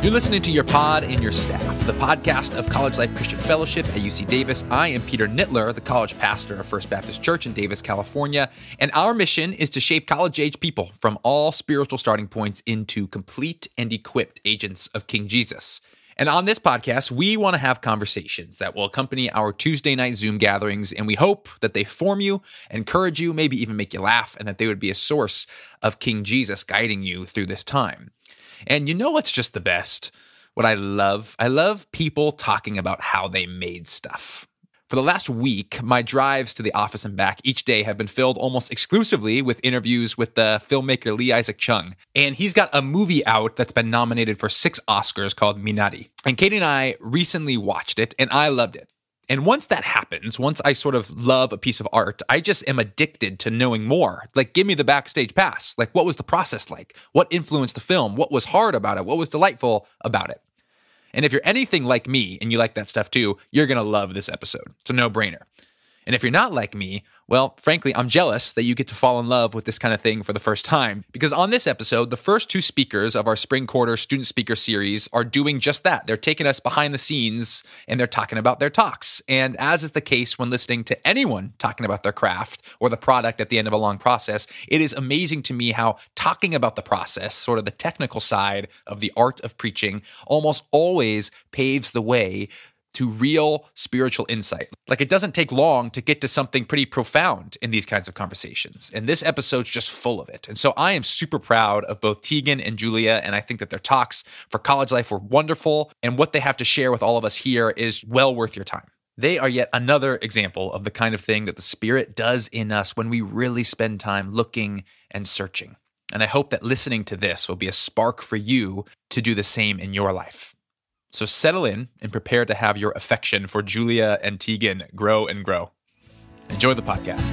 You're listening to Your Pod and Your Staff, the podcast of College Life Christian Fellowship at UC Davis. I am Peter Nittler, the college pastor of First Baptist Church in Davis, California, and our mission is to shape college-age people from all spiritual starting points into complete and equipped agents of King Jesus. And on this podcast, we want to have conversations that will accompany our Tuesday night Zoom gatherings, and we hope that they form you, encourage you, maybe even make you laugh, and that they would be a source of King Jesus guiding you through this time. And you know what's just the best? What I love people talking about how they made stuff. For the last week, my drives to the office and back each day have been filled almost exclusively with interviews with the filmmaker Lee Isaac Chung. And he's got a movie out that's been nominated for 6 Oscars called Minari. And Katie and I recently watched it, and I loved it. And once that happens, once I sort of love a piece of art, I just am addicted to knowing more. Like, give me the backstage pass. Like, what was the process like? What influenced the film? What was hard about it? What was delightful about it? And if you're anything like me and you like that stuff too, you're going to love this episode. It's a no-brainer. And if you're not like me, well, frankly, I'm jealous that you get to fall in love with this kind of thing for the first time. Because on this episode, the first 2 speakers of our spring quarter student speaker series are doing just that. They're taking us behind the scenes and they're talking about their talks. And as is the case when listening to anyone talking about their craft or the product at the end of a long process, it is amazing to me how talking about the process, sort of the technical side of the art of preaching, almost always paves the way to real spiritual insight. Like, it doesn't take long to get to something pretty profound in these kinds of conversations. And this episode's just full of it. And so I am super proud of both Tegan and Julia, and I think that their talks for college life were wonderful, and what they have to share with all of us here is well worth your time. They are yet another example of the kind of thing that the Spirit does in us when we really spend time looking and searching. And I hope that listening to this will be a spark for you to do the same in your life. So settle in and prepare to have your affection for Julia and Tegan grow and grow. Enjoy the podcast.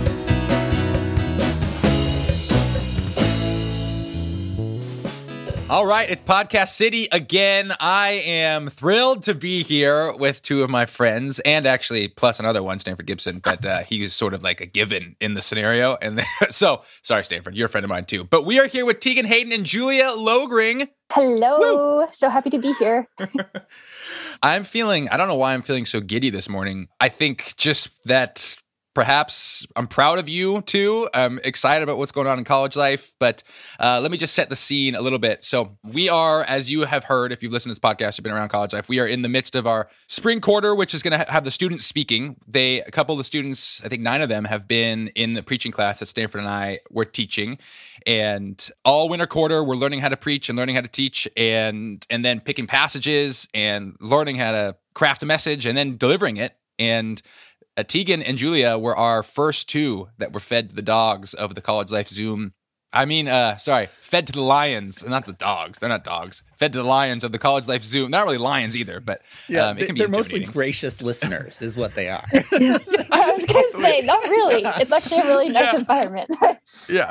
All right, it's Podcast City again. I am thrilled to be here with 2 of my friends, and actually plus another one, Stanford Gibson, but he was sort of like a given in the scenario. And so, sorry, Stanford, you're a friend of mine too. But we are here with Tegan Hayden and Julia Logring. Hello. Woo! So happy to be here. I don't know why I'm feeling so giddy this morning. I think just that perhaps I'm proud of you too. I'm excited about what's going on in college life, but let me just set the scene a little bit. So we are, as you have heard, if you've listened to this podcast, you've been around college life, we are in the midst of our spring quarter, which is going to have the students speaking. A couple of the students, I think 9 of them, have been in the preaching class that Stanford and I were teaching. And all winter quarter, we're learning how to preach and learning how to teach, and then picking passages and learning how to craft a message and then delivering it. And Tegan and Julia were our first 2 that were fed to the dogs of the College Life Zoom. Fed to the lions, not the dogs. They're not dogs. Fed to the lions of the College Life Zoom. Not really lions either, but yeah, it can be they're mostly gracious listeners is what they are. I was going to say, not really. It's actually a really nice environment. Yeah.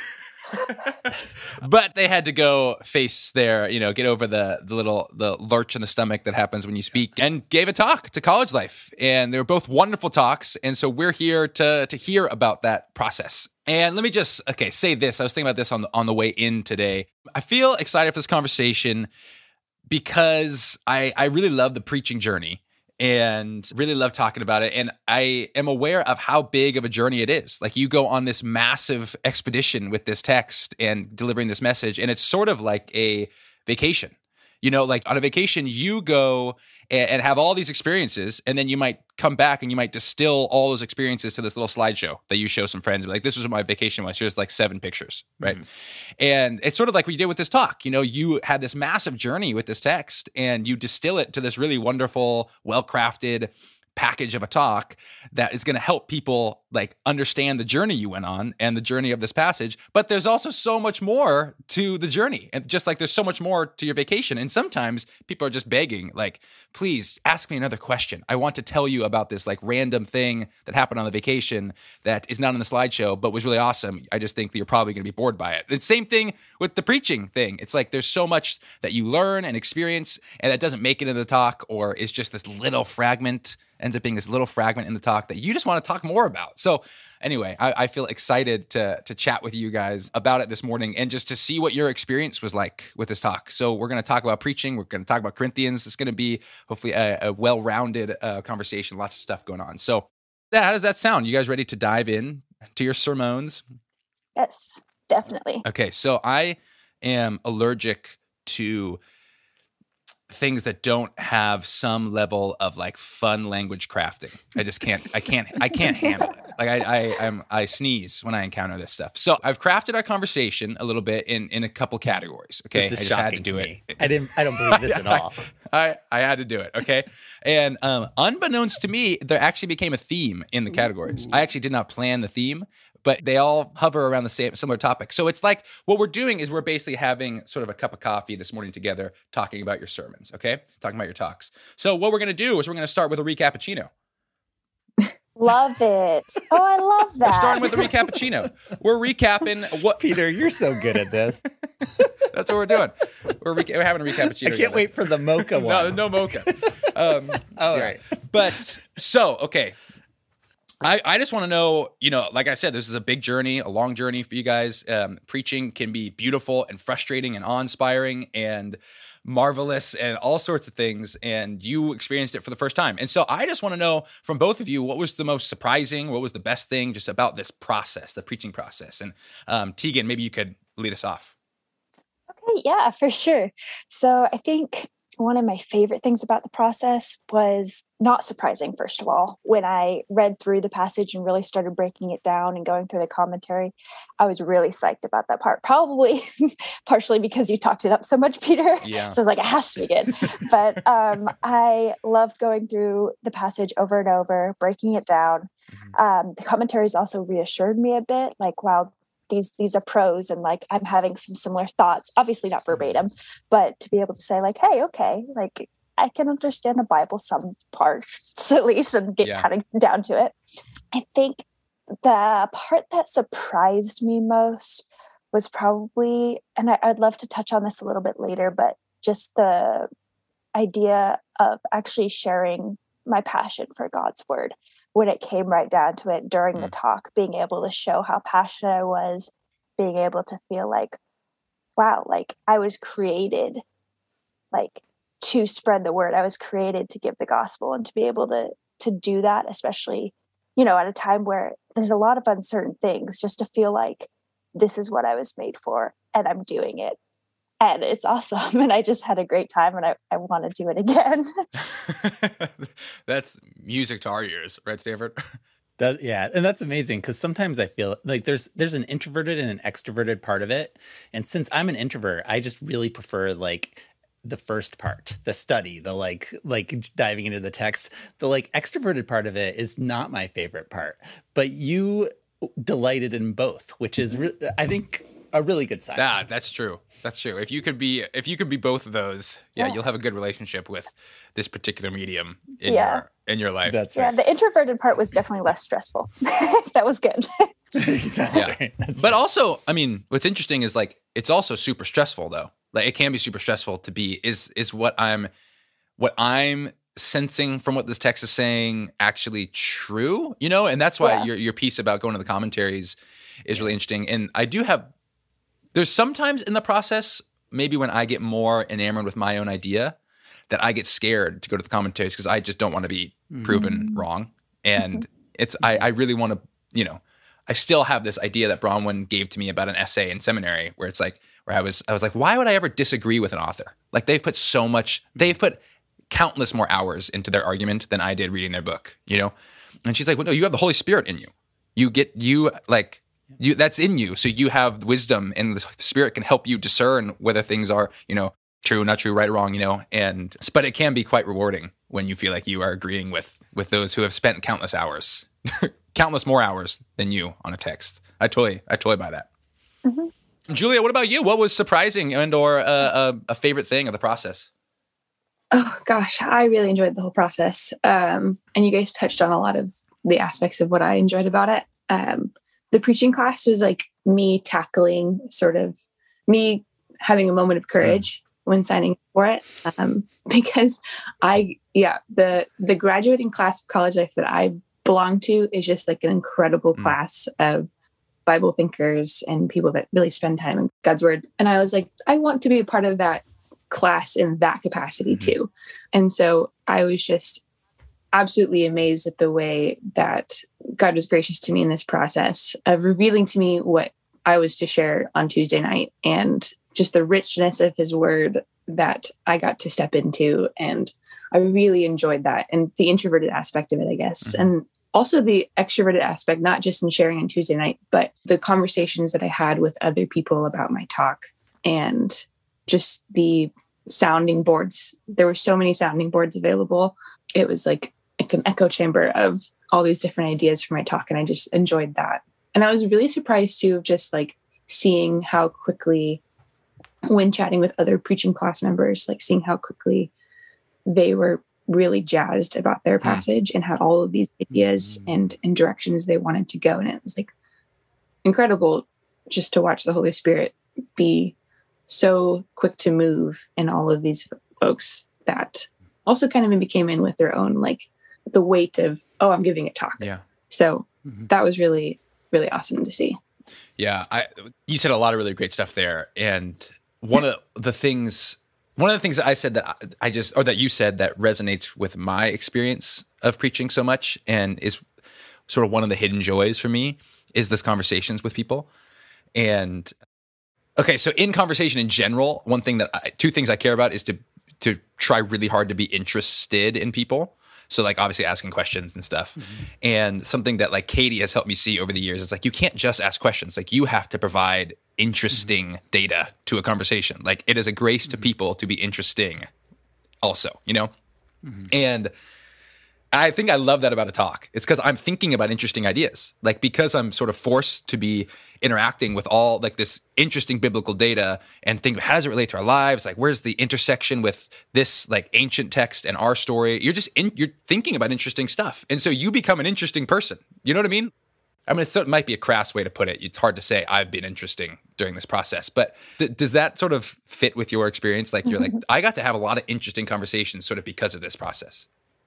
But they had to go face their, get over the lurch in the stomach that happens when you speak, and gave a talk to college life. And they were both wonderful talks. And so we're here to hear about that process. And let me just, say this. I was thinking about this on the way in today. I feel excited for this conversation because I really love the preaching journey and really love talking about it. And I am aware of how big of a journey it is. Like, you go on this massive expedition with this text and delivering this message, and it's sort of like a vacation. Like on a vacation, you go and have all these experiences, and then you might come back and you might distill all those experiences to this little slideshow that you show some friends. Like, this was what my vacation was. Here's like 7 pictures, right? Mm-hmm. And it's sort of like what you did with this talk. You had this massive journey with this text, and you distill it to this really wonderful, well-crafted package of a talk that is going to help people like understand the journey you went on and the journey of this passage. But there's also so much more to the journey, and just like there's so much more to your vacation. And sometimes people are just begging, like, please ask me another question. I want to tell you about this like random thing that happened on the vacation that is not in the slideshow, but was really awesome. I just think that you're probably going to be bored by it. The same thing with the preaching thing. It's like there's so much that you learn and experience, and that doesn't make it into the talk, or is just this little fragment ends up being this little fragment in the talk that you just want to talk more about. So anyway, I feel excited to chat with you guys about it this morning and just to see what your experience was like with this talk. So we're going to talk about preaching. We're going to talk about Corinthians. It's going to be hopefully a well-rounded conversation, lots of stuff going on. So how does that sound? You guys ready to dive in to your sermons? Yes, definitely. Okay, so I am allergic to things that don't have some level of like fun language crafting. I just can't handle it. Like I sneeze when I encounter this stuff. So I've crafted our conversation a little bit in a couple categories. Okay. This is I just had to shocking do to it. me. I don't believe this at all. I had to do it. Okay. And unbeknownst to me, there actually became a theme in the categories. I actually did not plan the theme, but they all hover around the similar topic. So it's like what we're doing is we're basically having sort of a cup of coffee this morning together, talking about your sermons, okay? Talking about your talks. So what we're going to do is we're going to start with a recappuccino. Love it. Oh, I love that. We're starting with a recappuccino. We're recapping what... Peter, you're so good at this. That's what we're doing. We're having a recappuccino. I can't together. wait for the mocha one. No mocha. All right. But so, okay. I just want to know, like I said, this is a big journey, a long journey for you guys. Preaching can be beautiful and frustrating and awe-inspiring and marvelous and all sorts of things. And you experienced it for the first time. And so I just want to know from both of you, what was the most surprising? What was the best thing just about this process, the preaching process? And Tegan, maybe you could lead us off. Okay, yeah, for sure. So I think one of my favorite things about the process was not surprising, first of all. When I read through the passage and really started breaking it down and going through the commentary, I was really psyched about that part. Probably partially because you talked it up so much, Peter. Yeah. So I was like, it has to be good. But I loved going through the passage over and over, breaking it down. Mm-hmm. The commentaries also reassured me a bit, like, wow, these are pros, and like I'm having some similar thoughts, obviously not verbatim, but to be able to say like, hey, okay, like I can understand the Bible some parts at least and get kind of down to it. I think the part that surprised me most was probably, and I'd love to touch on this a little bit later, but just the idea of actually sharing my passion for God's word. When it came right down to it during the talk, being able to show how passionate I was, being able to feel like, wow, like I was created like to spread the word. I was created to give the gospel, and to be able to do that, especially, at a time where there's a lot of uncertain things, just to feel like this is what I was made for and I'm doing it. And it's awesome. And I just had a great time, and I want to do it again. That's music to our ears, right, Stanford? Yeah. And that's amazing, because sometimes I feel like there's an introverted and an extroverted part of it. And since I'm an introvert, I just really prefer like the first part, the study, the like diving into the text. The like extroverted part of it is not my favorite part, but you delighted in both, which is I think a really good sign. That's true. That's true. If you could be both of those, you'll have a good relationship with this particular medium in your life. That's right. Yeah, the introverted part was definitely less stressful. That was good. That's right. But also, I mean, what's interesting is like it's also super stressful though. Like it can be super stressful to be is what I'm sensing from what this text is saying actually true, and that's why your piece about going to the commentaries is really interesting. And I do have. There's sometimes in the process, maybe when I get more enamored with my own idea, that I get scared to go to the commentaries because I just don't want to be proven wrong. And I really want to, I still have this idea that Bronwyn gave to me about an essay in seminary where it's like, where I was like, why would I ever disagree with an author? Like they've put countless more hours into their argument than I did reading their book, And she's like, well, no, you have the Holy Spirit in you. That's in you. So you have wisdom, and the Spirit can help you discern whether things are, true, not true, right or wrong, but it can be quite rewarding when you feel like you are agreeing with those who have spent countless hours, countless more hours than you on a text. I totally buy that. Mm-hmm. Julia, what about you? What was surprising and or a favorite thing of the process? Oh gosh, I really enjoyed the whole process. And you guys touched on a lot of the aspects of what I enjoyed about it. The preaching class was like me tackling sort of me having a moment of courage when signing for it, because the graduating class of College Life that I belong to is just like an incredible class of Bible thinkers and people that really spend time in God's word. And I was like, I want to be a part of that class in that capacity too. And so I was just absolutely amazed at the way that God was gracious to me in this process of revealing to me what I was to share on Tuesday night, and just the richness of his word that I got to step into. And I really enjoyed that, and the introverted aspect of it, I guess. And also the extroverted aspect, not just in sharing on Tuesday night, but the conversations that I had with other people about my talk, and just the sounding boards. There were so many sounding boards available. It was like an echo chamber of all these different ideas for my talk. And I just enjoyed that. And I was really surprised too, of just like seeing how quickly, when chatting with other preaching class members, like seeing how quickly they were really jazzed about their passage and had all of these ideas and directions they wanted to go. And it was like incredible just to watch the Holy Spirit be so quick to move in all of these folks that also kind of maybe came in with their own, like the weight of, oh, I'm giving a talk. Yeah. So that was really, really awesome to see. Yeah. You said a lot of really great stuff there. And one of the things that I said that you said that resonates with my experience of preaching so much and is sort of one of the hidden joys for me is this conversations with people. And okay, so in conversation in general, two things I care about is to try really hard to be interested in people. So like obviously asking questions and stuff. And something that like Katie has helped me see over the years is like, you can't just ask questions. Like you have to provide interesting data to a conversation. Like it is a grace to people to be interesting also, you know? And I think I love that about a talk. It's because I'm thinking about interesting ideas. Like because I'm sort of forced to be interacting with all like this interesting biblical data and think, how does it relate to our lives? Like where's the intersection with this like ancient text and our story? You're thinking about interesting stuff. And so you become an interesting person. You know what I mean? I mean, it might be a crass way to put it. It's hard to say I've been interesting during this process, but does that sort of fit with your experience? Like you're like, I got to have a lot of interesting conversations sort of because of this process.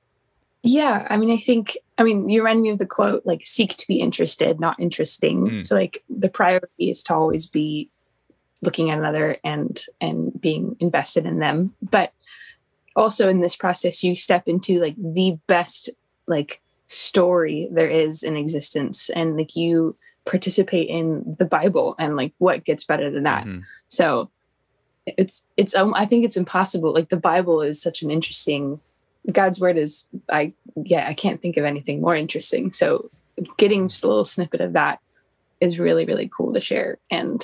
Yeah. I mean, you remind me of the quote, like seek to be interested, not interesting. So like the priority is to always be looking at another and being invested in them. But also in this process, you step into like the best, like story there is in existence. And like you participate in the Bible, and like what gets better than that? So it's I think it's impossible. Like the Bible is such an interesting, God's word is, I can't think of anything more interesting. So getting just a little snippet of that is really, really cool to share. And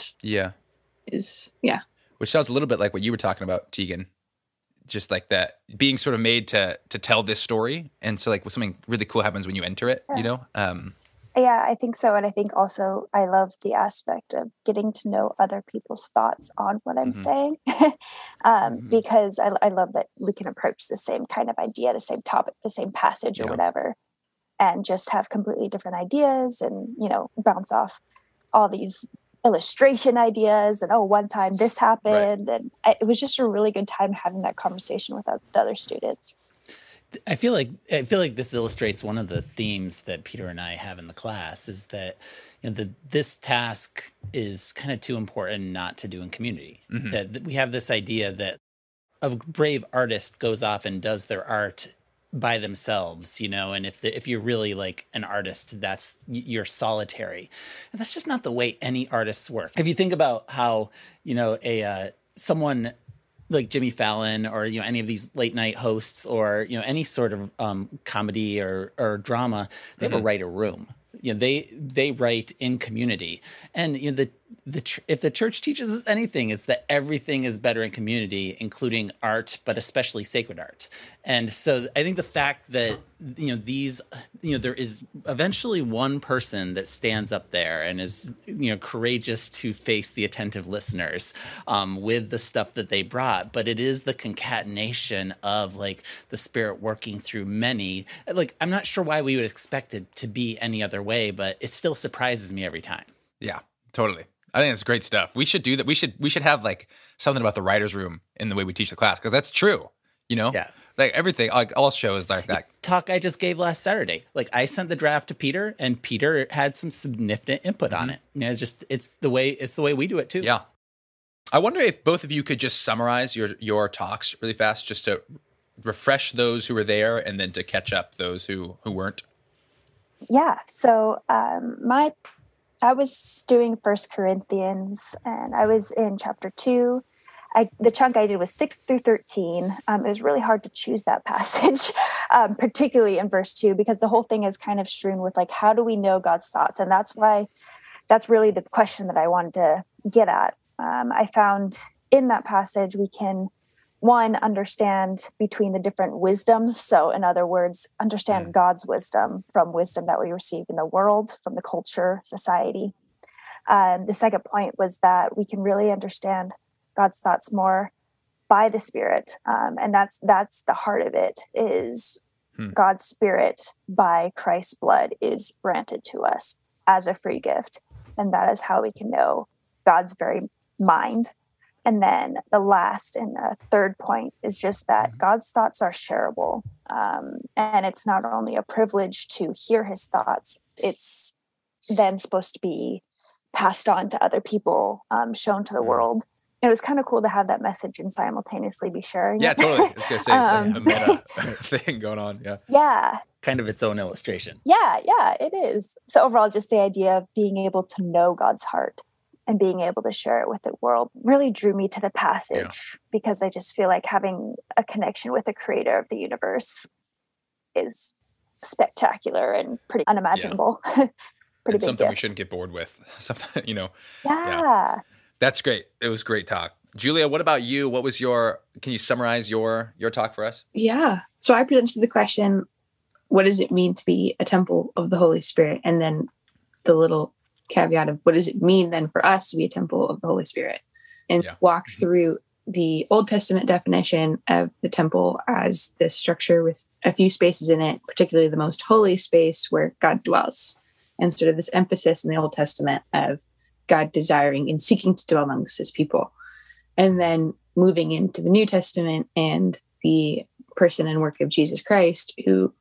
which sounds a little bit like what you were talking about, Tegan, just like that being sort of made to tell this story. And so like something really cool happens when you enter it, you know? Yeah, I think so. And I think also I love the aspect of getting to know other people's thoughts on what I'm saying, because I love that we can approach the same kind of idea, the same topic, the same passage or whatever, and just have completely different ideas and, you know, bounce off all these illustration ideas and, oh, one time this happened. Right. And it was just a really good time having that conversation with the other students. I feel like this illustrates one of the themes that Peter and I have in the class is that, you know, this task is kind of too important not to do in community. That we have this idea that a brave artist goes off and does their art by themselves, you know, and if you're really like an artist, you're solitary, and that's just not the way any artists work. If you think about how, you know, someone like Jimmy Fallon or, you know, any of these late night hosts or, you know, any sort of comedy or drama, they have a write a room. You know, they write in community. And, you know, if the church teaches us anything, it's that everything is better in community, including art, but especially sacred art. And so I think the fact that, you know, there is eventually one person that stands up there and is, you know, courageous to face the attentive listeners with the stuff that they brought. But it is the concatenation of like the Spirit working through many. Like, I'm not sure why we would expect it to be any other way, but it still surprises me every time. Yeah, totally. I think it's great stuff. We should do that. We should have like something about the writer's room in the way we teach the class, because that's true. Yeah. Like everything, like all shows like that. Talk I just gave last Saturday. Like I sent the draft to Peter, and Peter had some significant input on it. It's the way we do it too. Yeah. I wonder if both of you could just summarize your talks really fast, just to refresh those who were there and then to catch up those who weren't. Yeah. So I was doing 1 Corinthians, and I was in chapter 2. The chunk I did was 6 through 13. It was really hard to choose that passage, particularly in verse 2, because the whole thing is kind of strewn with like, how do we know God's thoughts? And that's really the question that I wanted to get at. I found in that passage, we can, one, understand between the different wisdoms. So in other words, understand God's wisdom from wisdom that we receive in the world, from the culture, society. The second point was that we can really understand God's thoughts more by the Spirit. And that's the heart of it, is God's Spirit by Christ's blood is granted to us as a free gift. And that is how we can know God's very mind. And then the last and the third point is just that God's thoughts are shareable. And it's not only a privilege to hear his thoughts, it's then supposed to be passed on to other people, shown to the world. It was kind of cool to have that message and simultaneously be sharing it. Yeah, totally. I was going to say, it's like a meta thing going on. Yeah. Yeah. Kind of its own illustration. Yeah, it is. So overall, just the idea of being able to know God's heart and being able to share it with the world really drew me to the passage, because I just feel like having a connection with the creator of the universe is spectacular and pretty unimaginable. Pretty big something we gift. shouldn't get bored with. Something, Yeah. That's great. It was great talk. Julia, what about you? Can you summarize your talk for us? Yeah. So I presented the question, what does it mean to be a temple of the Holy Spirit? And then the little caveat of what does it mean then for us to be a temple of the Holy Spirit? And walked through the Old Testament definition of the temple as this structure with a few spaces in it, particularly the most holy space where God dwells. And sort of this emphasis in the Old Testament of God desiring and seeking to dwell amongst his people. And then moving into the New Testament and the person and work of Jesus Christ, who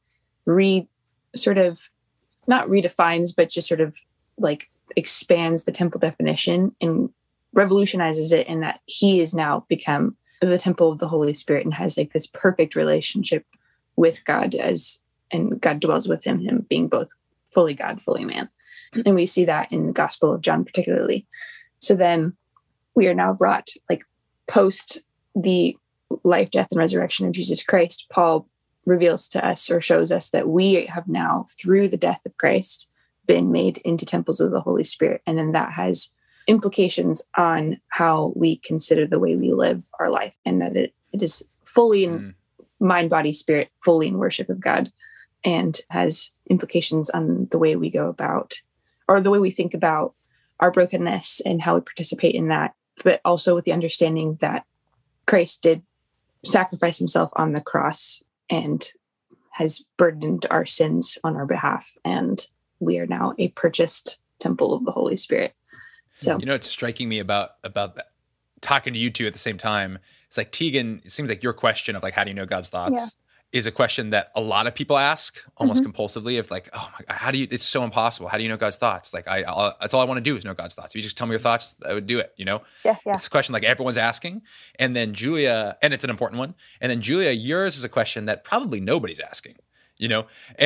sort of not redefines, but just sort of like expands the temple definition and revolutionizes it, in that he is now become the temple of the Holy Spirit and has like this perfect relationship with God, and God dwells with him being both fully God, fully man. And we see that in the Gospel of John particularly. So then we are now brought, like, post the life, death, and resurrection of Jesus Christ. Paul reveals to us, or shows us, that we have now, through the death of Christ, been made into temples of the Holy Spirit. And then that has implications on how we consider the way we live our life, and that it is fully in mind, body, spirit, fully in worship of God, and has implications on the way we go about, or the way we think about our brokenness and how we participate in that, but also with the understanding that Christ did sacrifice himself on the cross and has burdened our sins on our behalf. And we are now a purchased temple of the Holy Spirit. So, it's striking me about that, talking to you two at the same time. It's like, Tegan, it seems like your question of like, how do you know God's thoughts is a question that a lot of people ask almost compulsively, of like, oh my God, it's so impossible. How do you know God's thoughts? Like that's all I want to do is know God's thoughts. If you just tell me your thoughts, I would do it, Yeah. It's a question like everyone's asking. And then Julia, and it's an important one. And then Julia, yours is a question that probably nobody's asking, and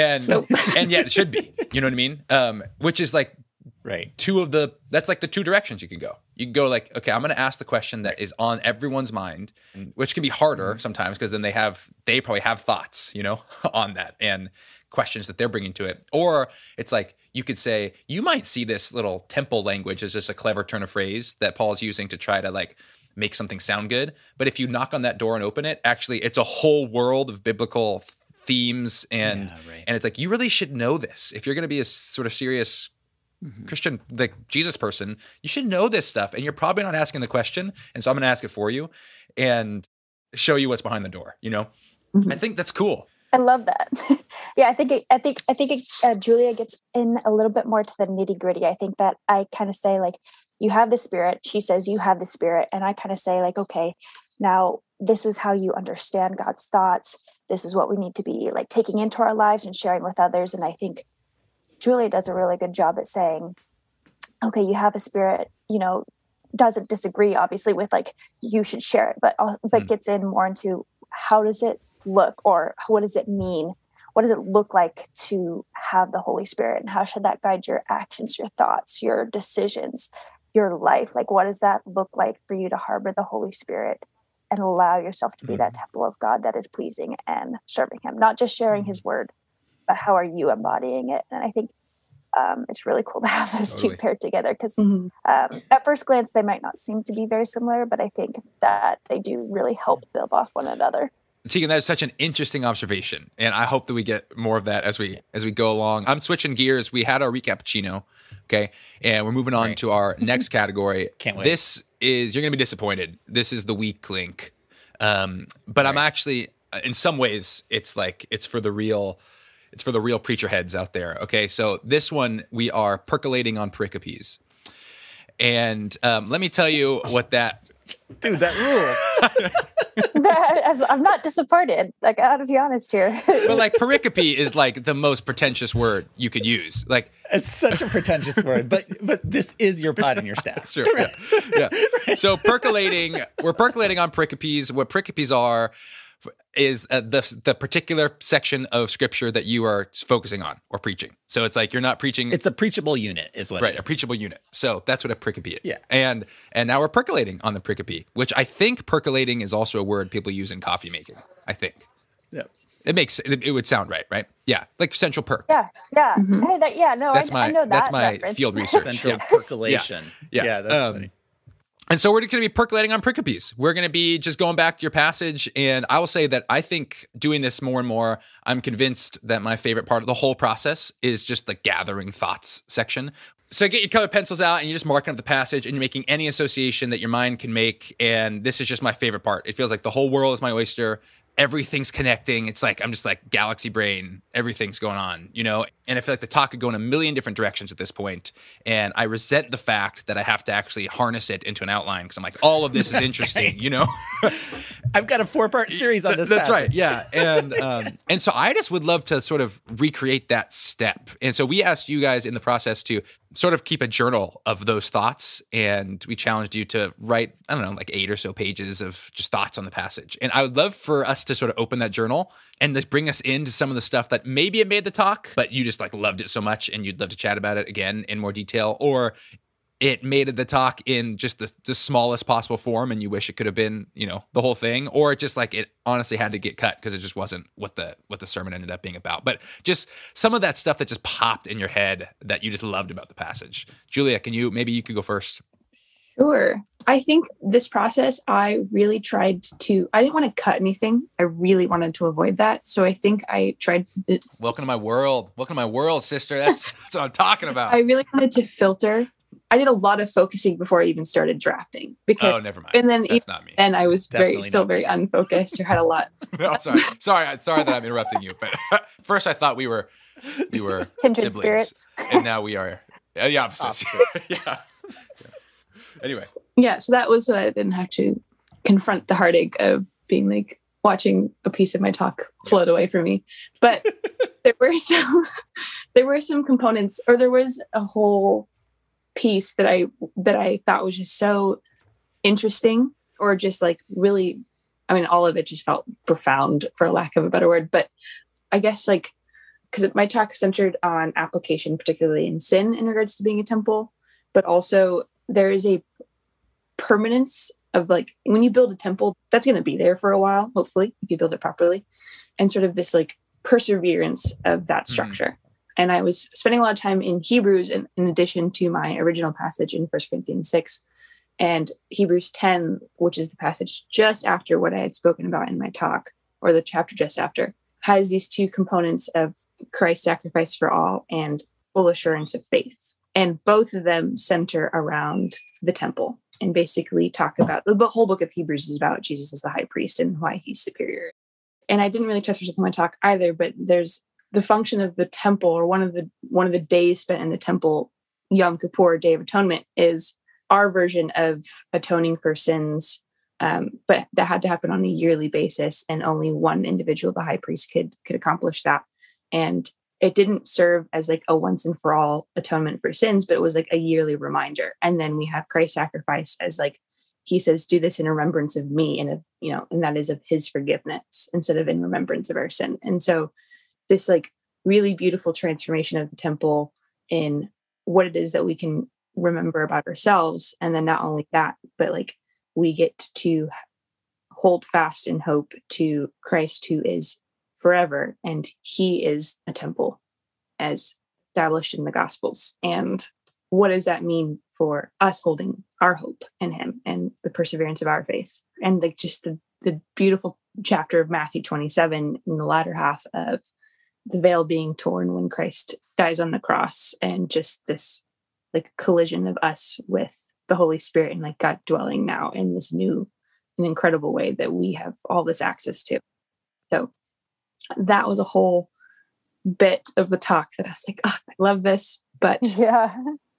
yet it should be, you know what I mean? Which is like, right. That's like the two directions you can go. You can go like, okay, I'm going to ask the question that is on everyone's mind, which can be harder sometimes, because then they probably have thoughts, on that, and questions that they're bringing to it. Or it's like, you could say, you might see this little temple language as just a clever turn of phrase that Paul's using to try to like make something sound good. But if you knock on that door and open it, actually it's a whole world of biblical themes. And it's like, you really should know this. If you're going to be a sort of serious Christian, like Jesus person, you should know this stuff, and you're probably not asking the question. And so I'm going to ask it for you and show you what's behind the door. I think that's cool. I love that. I think Julia gets in a little bit more to the nitty gritty. I think that I kind of say like, you have the Spirit. She says, you have the Spirit. And I kind of say like, okay, now this is how you understand God's thoughts. This is what we need to be like taking into our lives and sharing with others. And I think Julia does a really good job at saying, okay, you have a Spirit, doesn't disagree obviously with like, you should share it, but gets in more into how does it look, or what does it mean? What does it look like to have the Holy Spirit, and how should that guide your actions, your thoughts, your decisions, your life? Like, what does that look like for you to harbor the Holy Spirit and allow yourself to be that temple of God that is pleasing and serving him, not just sharing his word, but how are you embodying it? And I think it's really cool to have those two paired together, because at first glance, they might not seem to be very similar, but I think that they do really help build off one another. Tegan, that is such an interesting observation, and I hope that we get more of that as we go along. I'm switching gears. We had our recappuccino, okay, and we're moving on to our next category. Can't wait. This is, you're going to be disappointed. This is the weak link, but I'm actually, in some ways, it's for the real preacher heads out there. Okay, so this one we are percolating on pericopes, and let me tell you what that. Dude, that rules. I'm not disappointed. Like, I gotta be honest here. But like pericope is like the most pretentious word you could use. Like, it's such a pretentious word, but this is your pod and your staff. That's true. Yeah. So we're percolating on pericopes. What pericopes are is the particular section of scripture that you are focusing on or preaching. So it's like you're not preaching. It's a preachable unit is what it is. A preachable unit. So that's what a pericope is. Yeah. And now we're percolating on the pericope, which I think percolating is also a word people use in coffee making, I think. Yeah. It would sound right? Yeah. Like central perk. Yeah. Mm-hmm. I know that. That's my reference. field research. Central percolation. Yeah. That's funny. And so we're going to be percolating on pericopes. We're going to be just going back to your passage. And I will say that I think doing this more and more, I'm convinced that my favorite part of the whole process is just the gathering thoughts section. So get your colored pencils out and you're just marking up the passage and you're making any association that your mind can make. And this is just my favorite part. It feels like the whole world is my oyster. Everything's connecting. It's like, I'm just like galaxy brain. Everything's going on, And I feel like the talk could go in a million different directions at this point. And I resent the fact that I have to actually harness it into an outline because I'm like, all of this is interesting, I've got a 4-part series on this. That's passage. right. Yeah. And so I just would love to sort of recreate that step. And so we asked you guys in the process to sort of keep a journal of those thoughts. And we challenged you to write, I don't know, like 8 or so pages of just thoughts on the passage. And I would love for us to sort of open that journal and just bring us into some of the stuff that maybe it made the talk, but you just like loved it so much and you'd love to chat about it again in more detail, or it made the talk in just the smallest possible form and you wish it could have been, the whole thing, or it just like it honestly had to get cut because it just wasn't what the sermon ended up being about. But just some of that stuff that just popped in your head that you just loved about the passage. Julia, maybe you could go first. Sure. I think this process, I really tried to, I didn't want to cut anything. I really wanted to avoid that. So I think I tried to. Welcome to my world. Welcome to my world, sister. That's what I'm talking about. I really wanted to filter. I did a lot of focusing before I even started drafting. Because, never mind. And then that's not me. And I was still very unfocused or had a lot. No, sorry that I'm interrupting you. But first I thought we were kindred siblings, spirits. And now we are the opposites. Yeah. Anyway. Yeah, so that was so I didn't have to confront the heartache of being like watching a piece of my talk float away from me. But there were some components, or there was a whole piece that I thought was just so interesting, or just like really, all of it just felt profound, for lack of a better word. But I guess like, because my talk centered on application, particularly in sin in regards to being a temple, but also there is a permanence of like, when you build a temple, that's going to be there for a while, hopefully, if you build it properly, and sort of this like perseverance of that structure. And I was spending a lot of time in Hebrews in addition to my original passage in 1 Corinthians 6 and Hebrews 10, which is the passage just after what I had spoken about in my talk, or the chapter just after, has these two components of Christ's sacrifice for all and full assurance of faith. And both of them center around the temple and basically talk about the whole book of Hebrews is about Jesus as the high priest and why he's superior. And I didn't really touch this in my talk either, but there's the function of the temple, or one of the days spent in the temple, Yom Kippur, Day of Atonement, is our version of atoning for sins, but that had to happen on a yearly basis, and only one individual, the high priest, could accomplish that. And it didn't serve as like a once and for all atonement for sins, but it was like a yearly reminder. And then we have Christ's sacrifice as like, he says, do this in remembrance of me, and of, and that is of his forgiveness instead of in remembrance of our sin. And so this like really beautiful transformation of the temple in what it is that we can remember about ourselves. And then not only that, but like we get to hold fast in hope to Christ, who is forever, and he is a temple as established in the Gospels. And what does that mean for us holding our hope in him and the perseverance of our faith? And like just the beautiful chapter of Matthew 27 in the latter half of the veil being torn when Christ dies on the cross, and just this like collision of us with the Holy Spirit and like God dwelling now in this new and incredible way that we have all this access to. So that was a whole bit of the talk that I was like, oh, I love this. But Yeah.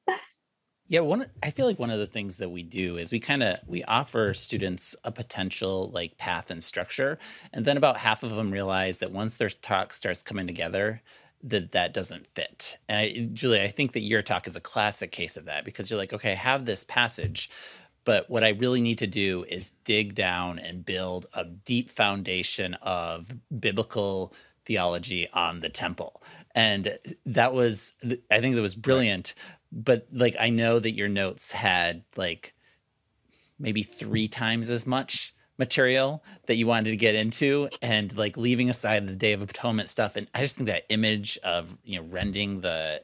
I feel like one of the things that we do is we offer students a potential like path and structure. And then about half of them realize that once their talk starts coming together, that doesn't fit. And Julie, I think that your talk is a classic case of that, because you're like, okay, I have this passage, but what I really need to do is dig down and build a deep foundation of biblical theology on the temple. And I think that was brilliant. But like, I know that your notes had like maybe 3 times as much material that you wanted to get into, and like leaving aside the Day of Atonement stuff. And I just think that image of, rending the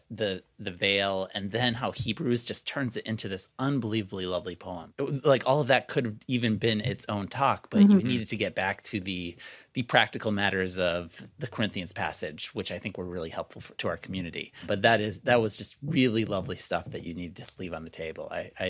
veil, and then how Hebrews just turns it into this unbelievably lovely poem. Like all of that could have even been its own talk, but you needed to get back to the practical matters of the Corinthians passage, which I think were really helpful to our community. But that was just really lovely stuff that you needed to leave on the table.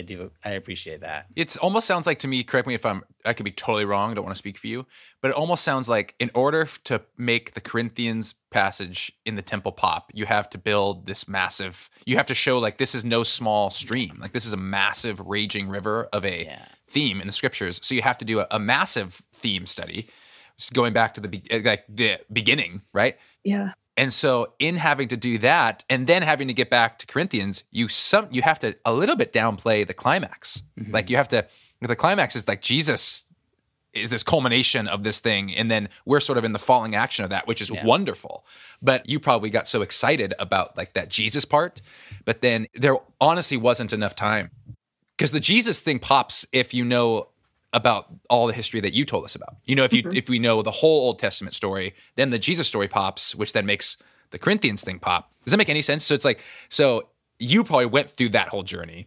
I appreciate that. It almost sounds like to me, correct me if I could be totally wrong, I don't want to speak for you, but it almost sounds like in order to make the Corinthians passage in the temple pop, you have to build this you have to show like this is no small stream. Like this is a massive raging river of a theme in the scriptures. So you have to do a massive theme study, just going back to the beginning, right? Yeah. And so in having to do that, and then having to get back to Corinthians, you have to a little bit downplay the climax. Like the climax is like Jesus is this culmination of this thing, and then we're sort of in the falling action of that, which is wonderful. But you probably got so excited about like that Jesus part, but then there honestly wasn't enough time, because the Jesus thing pops if you know about all the history that you told us about. If we know the whole Old Testament story, then the Jesus story pops, which then makes the Corinthians thing pop. Does that make any sense? So it's like, so you probably went through that whole journey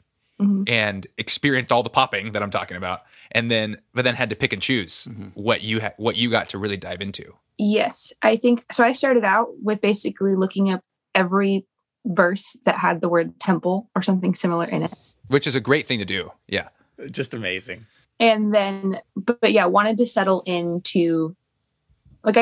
and experienced all the popping that I'm talking about, but then had to pick and choose what you got to really dive into. Yes, I think so. I started out with basically looking up every verse that had the word temple or something similar in it, which is a great thing to do. Yeah, just amazing. And then, but yeah, wanted to settle into like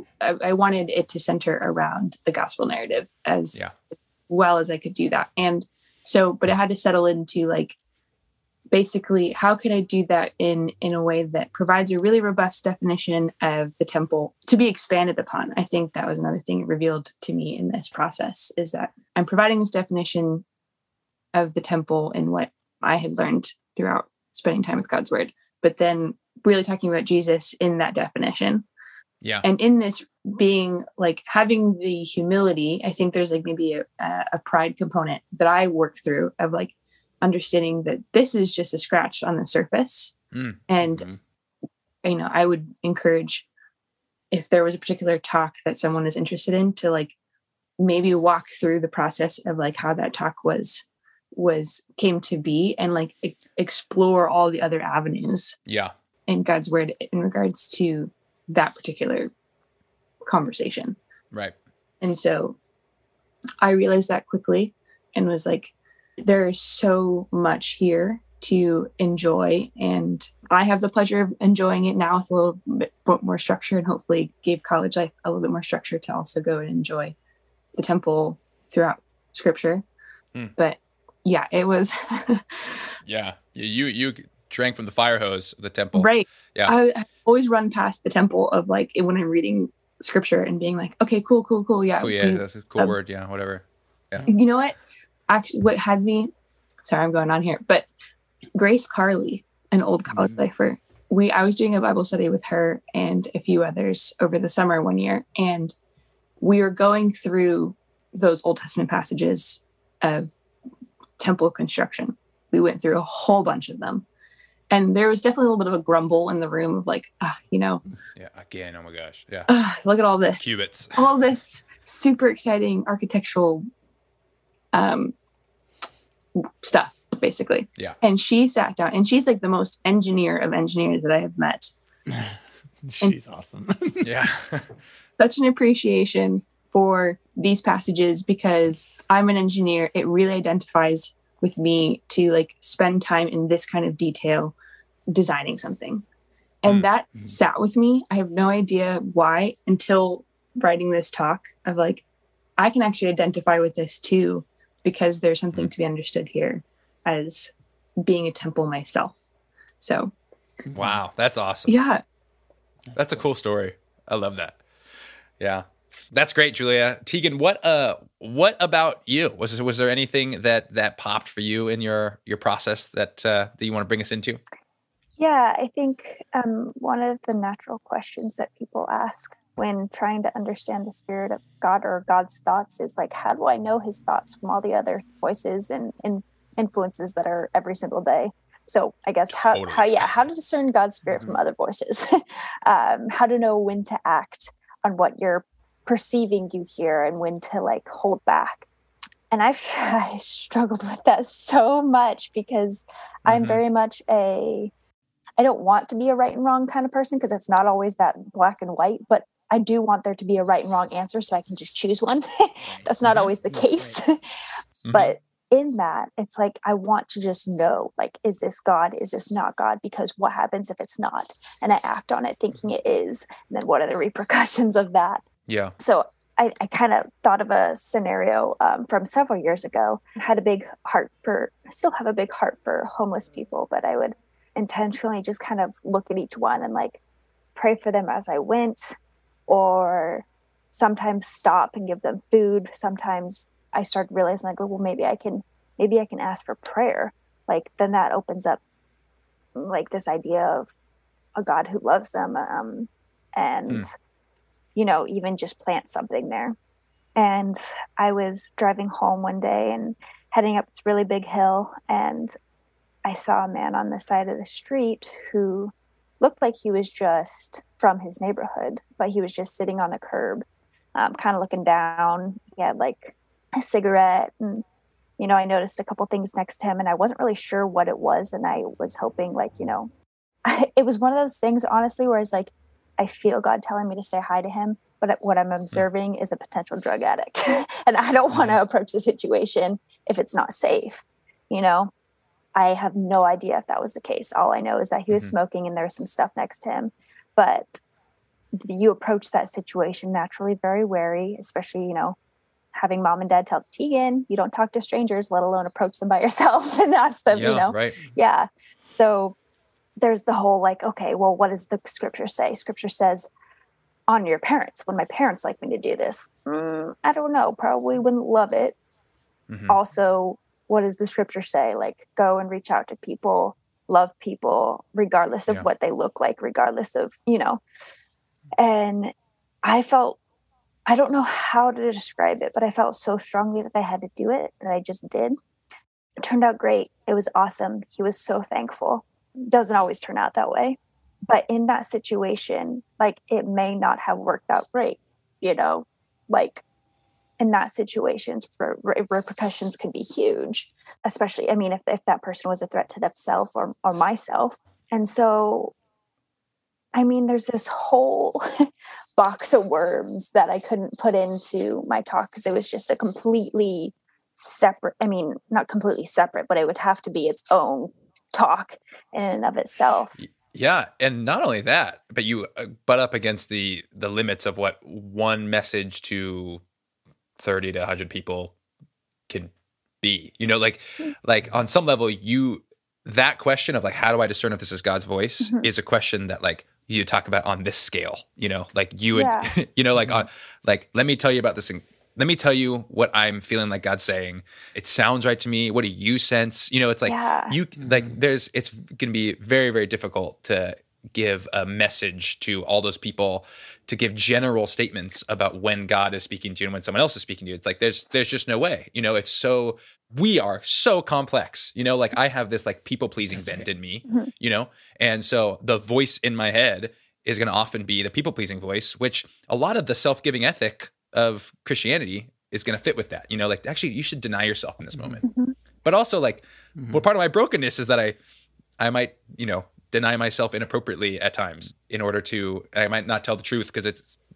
I wanted it to center around the gospel narrative as well as I could do that. And so, but it had to settle into like, basically, how could I do that in a way that provides a really robust definition of the temple to be expanded upon? I think that was another thing it revealed to me in this process, is that I'm providing this definition of the temple in what I had learned throughout spending time with God's word, but then really talking about Jesus in that definition. Yeah. And in this being like having the humility, I think there's like maybe a pride component that I worked through of like understanding that this is just a scratch on the surface. And, I would encourage, if there was a particular talk that someone is interested in, to like maybe walk through the process of like how that talk came to be, and like explore all the other avenues in God's word in regards to that particular conversation. Right. And so I realized that quickly and was like, there is so much here to enjoy, and I have the pleasure of enjoying it now with a little bit more structure, and hopefully gave college life a little bit more structure to also go and enjoy the temple throughout scripture. But yeah, it was Yeah. You drank from the fire hose of the temple. right. Yeah. I always run past the temple of like when I'm reading scripture and being like, okay, cool. Yeah. Cool, yeah, that's a cool word. Yeah, whatever. Yeah. You know what? Actually, what had me, sorry, I'm going on here, but Grace Carley, an old college lifer, I was doing a Bible study with her and a few others over the summer one year. And we were going through those Old Testament passages of temple construction. We went through a whole bunch of them. And there was definitely a little bit of a grumble in the room of like, Yeah, again, oh my gosh. Yeah. Look at all this. Cubits. All this super exciting architectural stuff, basically. Yeah. And she sat down, and she's like the most engineer of engineers that I have met. She's awesome. Yeah. Such an appreciation for these passages because I'm an engineer. It really identifies with me to like spend time in this kind of detail designing something. And that sat with me. I have no idea why until writing this talk of like, I can actually identify with this too, because there's something to be understood here as being a temple myself. So. Wow. That's awesome. Yeah. That's a cool story. I love that. Yeah. That's great, Julia. Tegan, what about you? Was there anything that popped for you in your process that you want to bring us into? Yeah, I think one of the natural questions that people ask when trying to understand the spirit of God or God's thoughts is like, how do I know his thoughts from all the other voices and influences that are every single day? So I guess how to discern God's spirit from other voices, how to know when to act on what you're perceiving you hear and when to like hold back. And I struggled with that so much because I'm very much I don't want to be a right and wrong kind of person because it's not always that black and white, but I do want there to be a right and wrong answer so I can just choose one. That's not always the case. But in that, it's like, I want to just know, like, is this God? Is this not God? Because what happens if it's not? And I act on it thinking it is. And then what are the repercussions of that? Yeah. So I kind of thought of a scenario from several years ago. I had I still have a big heart for homeless people, but I would intentionally just kind of look at each one and like pray for them as I went, or sometimes stop and give them food. Sometimes I started realizing like, well, maybe I can ask for prayer. Like then that opens up like this idea of a God who loves them, and you know, even just plant something there. And I was driving home one day and heading up this really big hill, and I saw a man on the side of the street who looked like he was just from his neighborhood, but he was just sitting on the curb, kind of looking down. He had like a cigarette, and you know, I noticed a couple things next to him, and I wasn't really sure what it was, and I was hoping, like, you know, it was one of those things, honestly, where it's like, I feel God telling me to say hi to him, but what I'm observing is a potential drug addict, and I don't want to approach the situation if it's not safe. You know, I have no idea if that was the case. All I know is that he was smoking, and there was some stuff next to him, but you approach that situation naturally very wary, especially, you know, having mom and dad tell Tegan, you don't talk to strangers, let alone approach them by yourself and ask them, you know? Right. Yeah. So there's the whole like, okay, well, what does the scripture say? Scripture says, honor your parents. When my parents like me to do this, I don't know, probably wouldn't love it. Also, what does the scripture say? Like, go and reach out to people, love people, regardless of what they look like, regardless of, you know. And I don't know how to describe it, but I felt so strongly that I had to do it that I just did. It turned out great. It was awesome. He was so thankful. It doesn't always turn out that way. But in that situation, like, it may not have worked out great, you know, like in that situation, repercussions can be huge, especially, I mean, if that person was a threat to themselves or myself. And so, I mean, there's this whole box of worms that I couldn't put into my talk because it was just a completely separate, I mean, not completely separate, but it would have to be its own talk in and of itself. Yeah. And not only that, but you butt up against the limits of what one message to 30 to 100 people can be? You know, like on some level, that question of like, how do I discern if this is God's voice is a question that like you talk about on this scale, you know, like you would, you know, like on, like, let me tell you about this thing. Let me tell you what I'm feeling like God's saying. It sounds right to me. What do you sense? You know, it's like it's going to be very, very difficult to give a message to all those people, to give general statements about when God is speaking to you and when someone else is speaking to you. It's like, there's just no way, you know, we are so complex, you know, like I have this like people pleasing bent in me, you know? And so the voice in my head is going to often be the people pleasing voice, which a lot of the self-giving ethic of Christianity is going to fit with that, you know, like actually you should deny yourself in this moment. But also like, well, part of my brokenness is that I might, you know, deny myself inappropriately at times in order to, I might not tell the truth because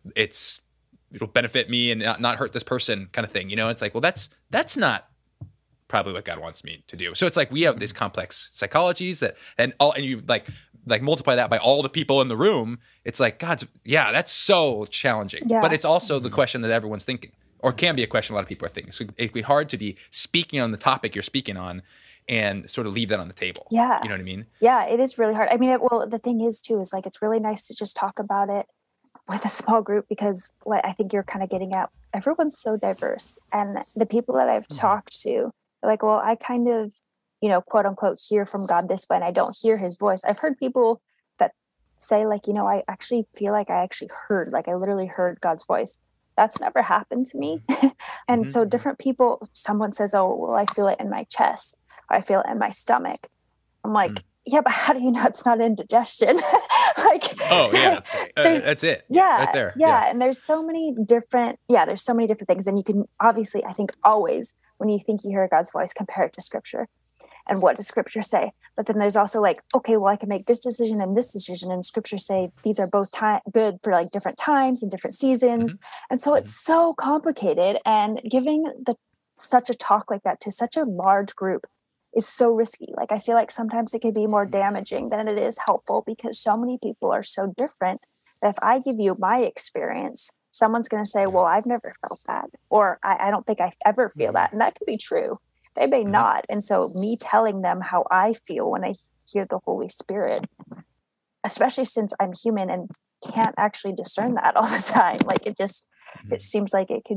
it'll benefit me and not hurt this person kind of thing. You know, it's like, well, that's not probably what God wants me to do. So it's like, we have these complex psychologies and you like multiply that by all the people in the room. It's like, that's so challenging, but it's also the question that everyone's thinking, or can be a question a lot of people are thinking. So it'd be hard to be speaking on the topic you're speaking on and sort of leave that on the table. Yeah. You know what I mean? Yeah, it is really hard. I mean, the thing is too, is like, it's really nice to just talk about it with a small group because like, I think you're kind of getting at everyone's so diverse. And the people that I've talked to are like, well, I kind of, you know, quote unquote, hear from God this way and I don't hear his voice. I've heard people that say like, you know, I actually feel like I literally heard God's voice. That's never happened to me. And so different people, someone says, oh, well, I feel it in my chest. I feel it in my stomach. I'm like, yeah, but how do you know it's not indigestion? Like, oh yeah, that's right. That's it. Yeah, right there. Yeah, and there's so many different things. And you can obviously, I think always when you think you hear God's voice, compare it to Scripture, and what does Scripture say? But then there's also like, okay, well, I can make this decision and this decision, and Scripture say these are both good for like different times and different seasons, and so it's so complicated. And giving such a talk like that to such a large group is so risky. Like, I feel like sometimes it could be more damaging than it is helpful because so many people are so different that if I give you my experience, someone's going to say, well, I've never felt that, or I don't think I ever feel that. And that could be true. They may not. And so me telling them how I feel when I hear the Holy Spirit, especially since I'm human and can't actually discern that all the time, like it seems like it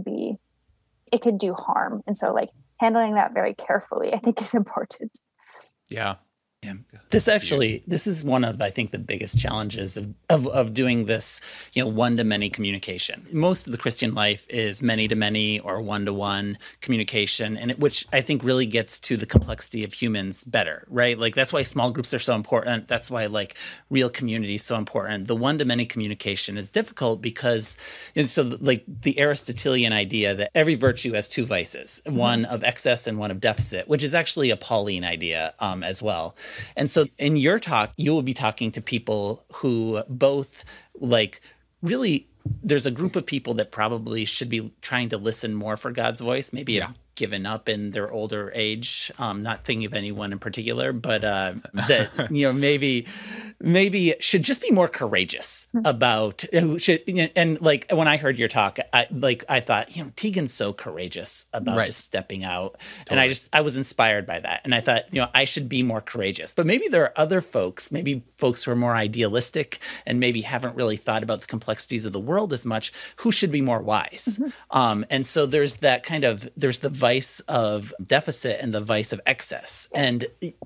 could do harm. And so like handling that very carefully, I think, is important. Yeah. Yeah. This is one of, I think, the biggest challenges of doing this, you know, one-to-many communication. Most of the Christian life is many-to-many or one-to-one communication, and which I think really gets to the complexity of humans better, right? Like, that's why small groups are so important. That's why, like, real community is so important. The one-to-many communication is difficult because, and so, like, the Aristotelian idea that every virtue has two vices, one of excess and one of deficit, which is actually a Pauline idea as well. And so in your talk, you will be talking to people who both like really, there's a group of people that probably should be trying to listen more for God's voice, maybe have given up in their older age, not thinking of anyone in particular, but that, you know, maybe should just be more courageous about, and like when I heard your talk, I thought, you know, Tegan's so courageous about just stepping out. Totally. And I was inspired by that. And I thought, you know, I should be more courageous. But maybe there are other folks, maybe folks who are more idealistic and maybe haven't really thought about the complexities of the world as much, who should be more wise. And so there's the vice of deficit and the vice of excess. And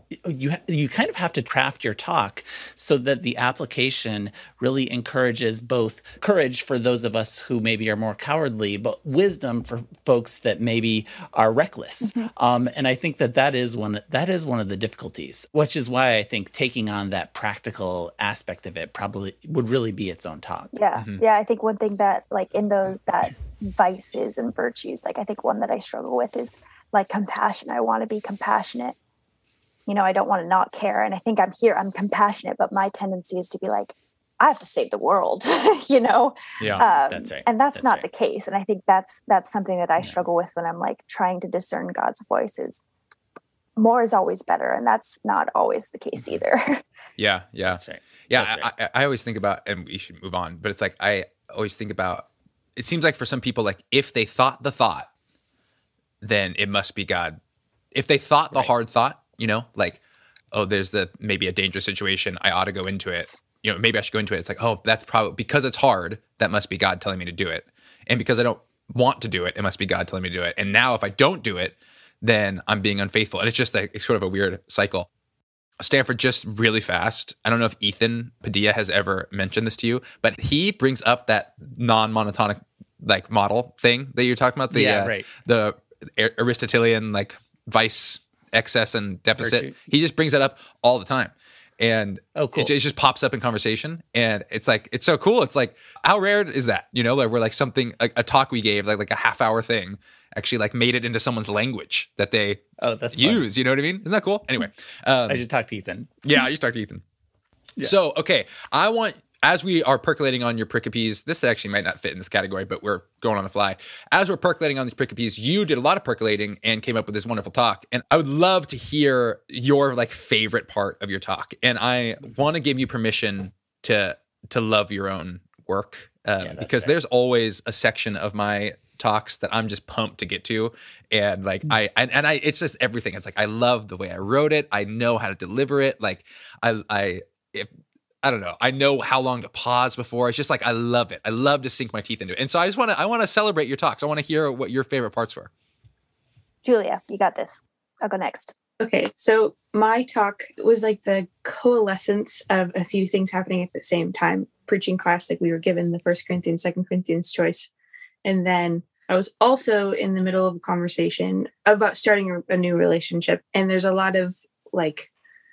you kind of have to craft your talk so that the application really encourages both courage for those of us who maybe are more cowardly, but wisdom for folks that maybe are reckless. And I think that is one of the difficulties, which is why I think taking on that practical aspect of it probably would really be its own talk. Yeah. I think one thing that like in those that vices and virtues, like I think one that I struggle with is like compassion. I want to be compassionate. You know, I don't want to not care. And I think I'm compassionate, but my tendency is to be like, I have to save the world, you know? Yeah, that's right. And that's not the case. And I think that's something that I struggle with when I'm like trying to discern God's voice is more is always better. And that's not always the case either. Yeah. That's right. Yeah. That's right. I always think about, and we should move on, but it's like, I always think about, it seems like for some people, like if they thought the thought, then it must be God if they thought the hard thought, like, oh, there's maybe a dangerous situation, I ought to go into it. Maybe I should go into it. It's like, oh, that's probably because it's hard. That must be God telling me to do it. And because I don't want to do it, it must be God telling me to do it. And now if I don't do it, then I'm being unfaithful. And it's just like, it's sort of a weird cycle. Stanford, just really fast, I don't know if Ethan Padilla has ever mentioned this to you, but he brings up that non-monotonic like model thing that you're talking about. The Aristotelian like vice, excess, and deficit. Virtue. He just brings that up all the time. And cool. it just pops up in conversation. And it's like, it's so cool. It's like, how rare is that? Like where like something, like a talk we gave, like a half-hour thing, actually like made it into someone's language that they that's use. fun. You know what I mean? Isn't that cool? Anyway. I should talk to Ethan. Yeah, you should talk to Ethan. Yeah. So, okay, I want, as we are percolating on your pericopes, this actually might not fit in this category, but we're going on the fly. As we're percolating on these pericopes, you did a lot of percolating and came up with this wonderful talk. And I would love to hear your like favorite part of your talk. And I want to give you permission to love your own work because there's always a section of my talks that I'm just pumped to get to. And like, it's just everything. It's like, I love the way I wrote it. I know how to deliver it. Like I don't know. I know how long to pause before. It's just like, I love it. I love to sink my teeth into it. And so I want to celebrate your talks. I want to hear what your favorite parts were. Julia, you got this. I'll go next. Okay, so my talk was like the coalescence of a few things happening at the same time. Preaching class, like we were given the 1 Corinthians, 2 Corinthians choice. And then I was also in the middle of a conversation about starting a new relationship. And there's a lot of like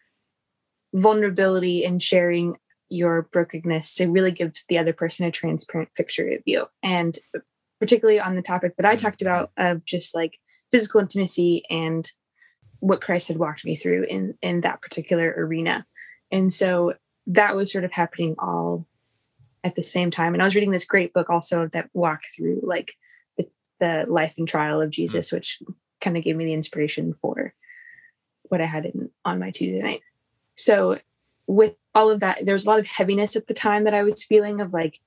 vulnerability in sharing your brokenness. It really gives the other person a transparent picture of you. And particularly on the topic that I talked about of just like physical intimacy and what Christ had walked me through in that particular arena. And so that was sort of happening all at the same time. And I was reading this great book also that walked through like the life and trial of Jesus, which kind of gave me the inspiration for what I had on my Tuesday night. So with all of that, there was a lot of heaviness at the time that I was feeling of like,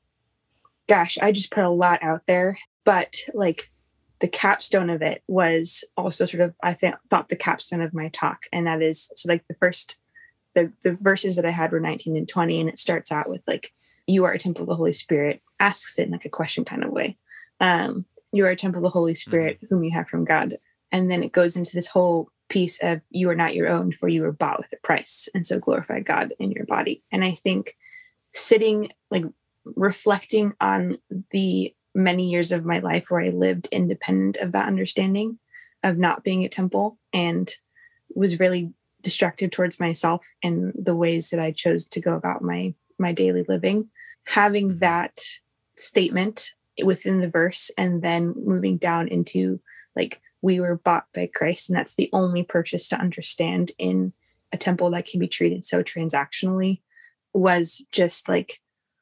gosh, I just put a lot out there. But like the capstone of it was also sort of, I thought the capstone of my talk. And that is, so like the verses that I had were 19 and 20. And it starts out with like, you are a temple of the Holy Spirit, asks it in like a question kind of way. You are a temple of the Holy Spirit, whom you have from God. And then it goes into this whole piece of you are not your own, for you were bought with a price. And so glorify God in your body. And I think sitting, like reflecting on the many years of my life where I lived independent of that understanding of not being a temple and was really destructive towards myself and the ways that I chose to go about my daily living, having that statement within the verse and then moving down into like, we were bought by Christ, and that's the only purchase to understand in a temple that can be treated so transactionally, was just like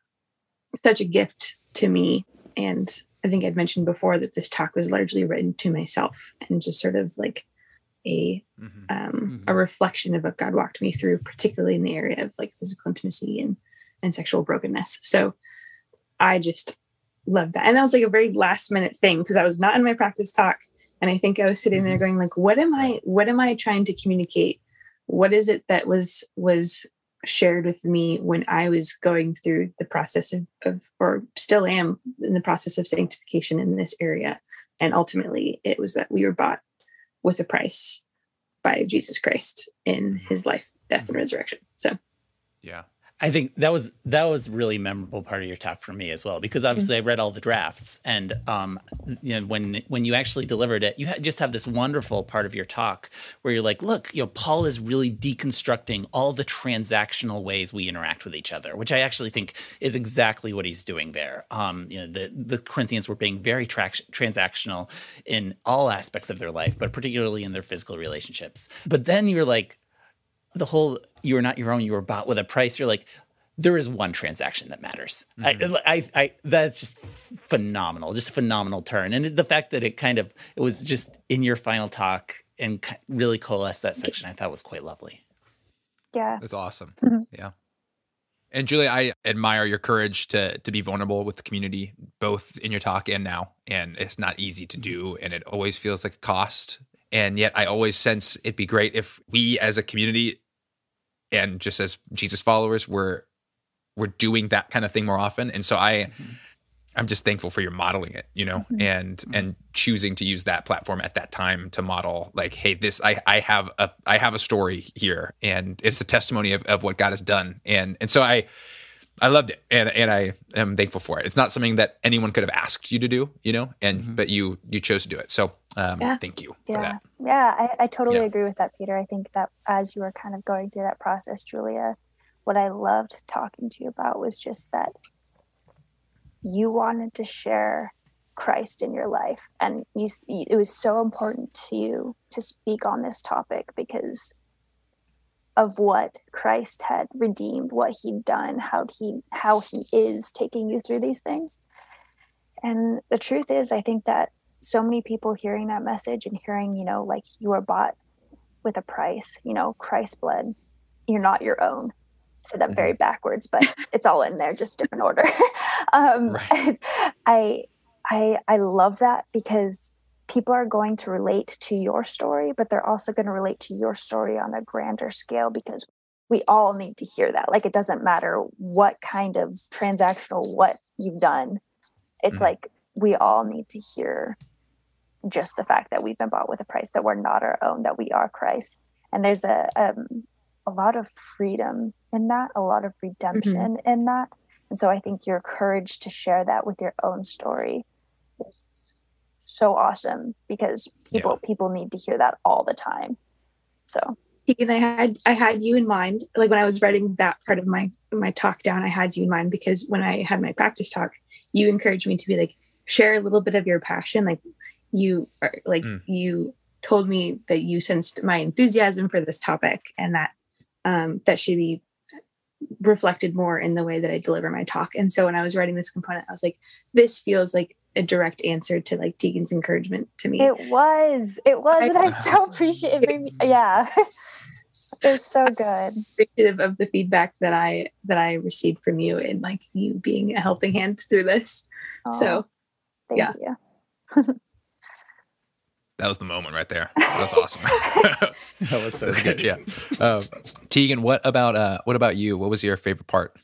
such a gift to me. And I think I'd mentioned before that this talk was largely written to myself and just sort of like a reflection of what God walked me through, particularly in the area of like physical intimacy and sexual brokenness. So I just loved that. And that was like a very last minute thing because I was not in my practice talk. And I think I was sitting there going like, what am I trying to communicate? What is it that was shared with me when I was going through the process of or still am in the process of sanctification in this area? And ultimately it was that we were bought with a price by Jesus Christ in his life, death, and resurrection. So, yeah. I think that was really memorable part of your talk for me as well, because obviously I read all the drafts, and when you actually delivered it, you just have this wonderful part of your talk where you're like, look, Paul is really deconstructing all the transactional ways we interact with each other, which I actually think is exactly what he's doing there. The Corinthians were being very transactional in all aspects of their life, but particularly in their physical relationships. But then you're like, the whole you are not your own, you were bought with a price. You're like, there is one transaction that matters. I that's just phenomenal, just a phenomenal turn. And the fact that it was just in your final talk and really coalesced that section, I thought was quite lovely. Yeah. That's awesome. Yeah. And Julia, I admire your courage to be vulnerable with the community, both in your talk and now. And it's not easy to do. And it always feels like a cost. And yet I always sense it'd be great if we as a community and just as Jesus followers we're doing that kind of thing more often. And so I'm just thankful for your modeling it, and choosing to use that platform at that time to model like, hey, this, I have a story here, and it's a testimony of what God has done. And so I loved it, and I am thankful for it. It's not something that anyone could have asked you to do, but you chose to do it. So thank you for that. Yeah, I totally agree with that, Peter. I think that as you were kind of going through that process, Julia, what I loved talking to you about was just that you wanted to share Christ in your life. And it was so important to you to speak on this topic because of what Christ had redeemed, what he'd done, how he is taking you through these things. And the truth is, I think that so many people hearing that message and hearing, like you were bought with a price, Christ's blood, you're not your own. I said that very backwards, but it's all in there, just different order. Right. I love that because people are going to relate to your story, but they're also going to relate to your story on a grander scale because we all need to hear that. Like, it doesn't matter what kind of transactional what you've done. It's like we all need to hear just the fact that we've been bought with a price, that we're not our own, that we are Christ. And there's a lot of freedom in that, a lot of redemption in that. And so I think your courage to share that with your own story is so awesome because people need to hear that all the time. So Tegan, I had you in mind. Like when I was writing that part of my talk down, I had you in mind because when I had my practice talk, you encouraged me to be like, share a little bit of your passion. Like you are like, you told me that you sensed my enthusiasm for this topic and that that should be reflected more in the way that I deliver my talk. And so when I was writing this component, I was like, this feels like a direct answer to like Tegan's encouragement to me. It was, and I so appreciate it. Yeah. It was so good. Appreciative of the feedback that I received from you and like you being a helping hand through this. So thank you. That was the moment right there. That was awesome. That was so good. Yeah. Tegan, what about you? What was your favorite part?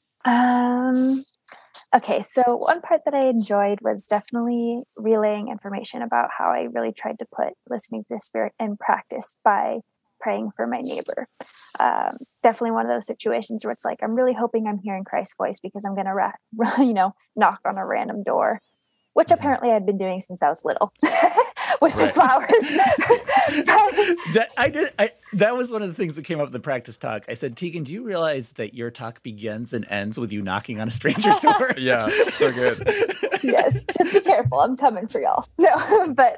Okay, so one part that I enjoyed was definitely relaying information about how I really tried to put listening to the Spirit in practice by praying for my neighbor. Definitely one of those situations where it's like, I'm really hoping I'm hearing Christ's voice because I'm going to, knock on a random door, which apparently I'd been doing since I was little. With the flowers. That was one of the things that came up in the practice talk. I said, Tegan, do you realize that your talk begins and ends with you knocking on a stranger's door? Yeah, so good. Yes, just be careful. I'm coming for y'all. No, but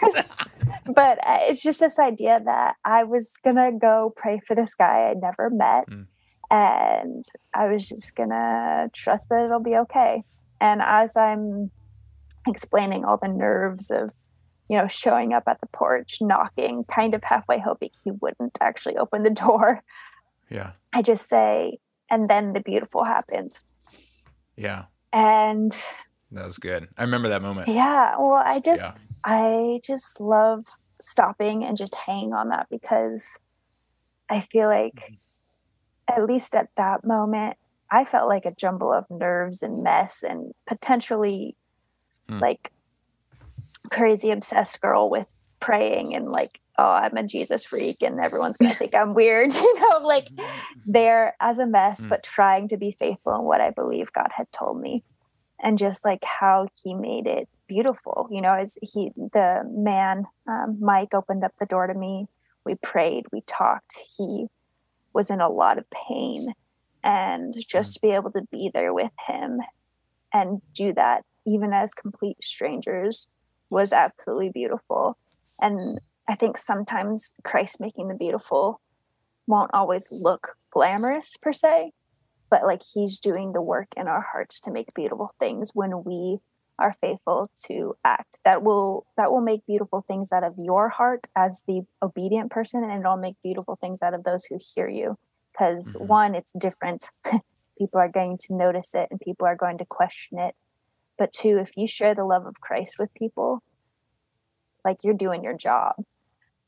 it's just this idea that I was gonna go pray for this guy I never met, and I was just gonna trust that it'll be okay. And as I'm explaining all the nerves of showing up at the porch, knocking, kind of halfway hoping he wouldn't actually open the door. Yeah. I just say, and then the beautiful happened. Yeah. And that was good. I remember that moment. Yeah. Well, I just love stopping and just hanging on that because I feel like at least at that moment, I felt like a jumble of nerves and mess and potentially like crazy obsessed girl with praying and like, oh, I'm a Jesus freak and everyone's gonna think I'm weird, like there as a mess, but trying to be faithful in what I believe God had told me. And just like how he made it beautiful, as the man, Mike, opened up the door to me. We prayed, we talked. He was in a lot of pain, and just to be able to be there with him and do that even as complete strangers was absolutely beautiful. And I think sometimes Christ making the beautiful won't always look glamorous per se, but like he's doing the work in our hearts to make beautiful things when we are faithful to act. That will make beautiful things out of your heart as the obedient person, and it'll make beautiful things out of those who hear you. Because one, it's different. People are going to notice it and people are going to question it. But two, if you share the love of Christ with people, like you're doing your job.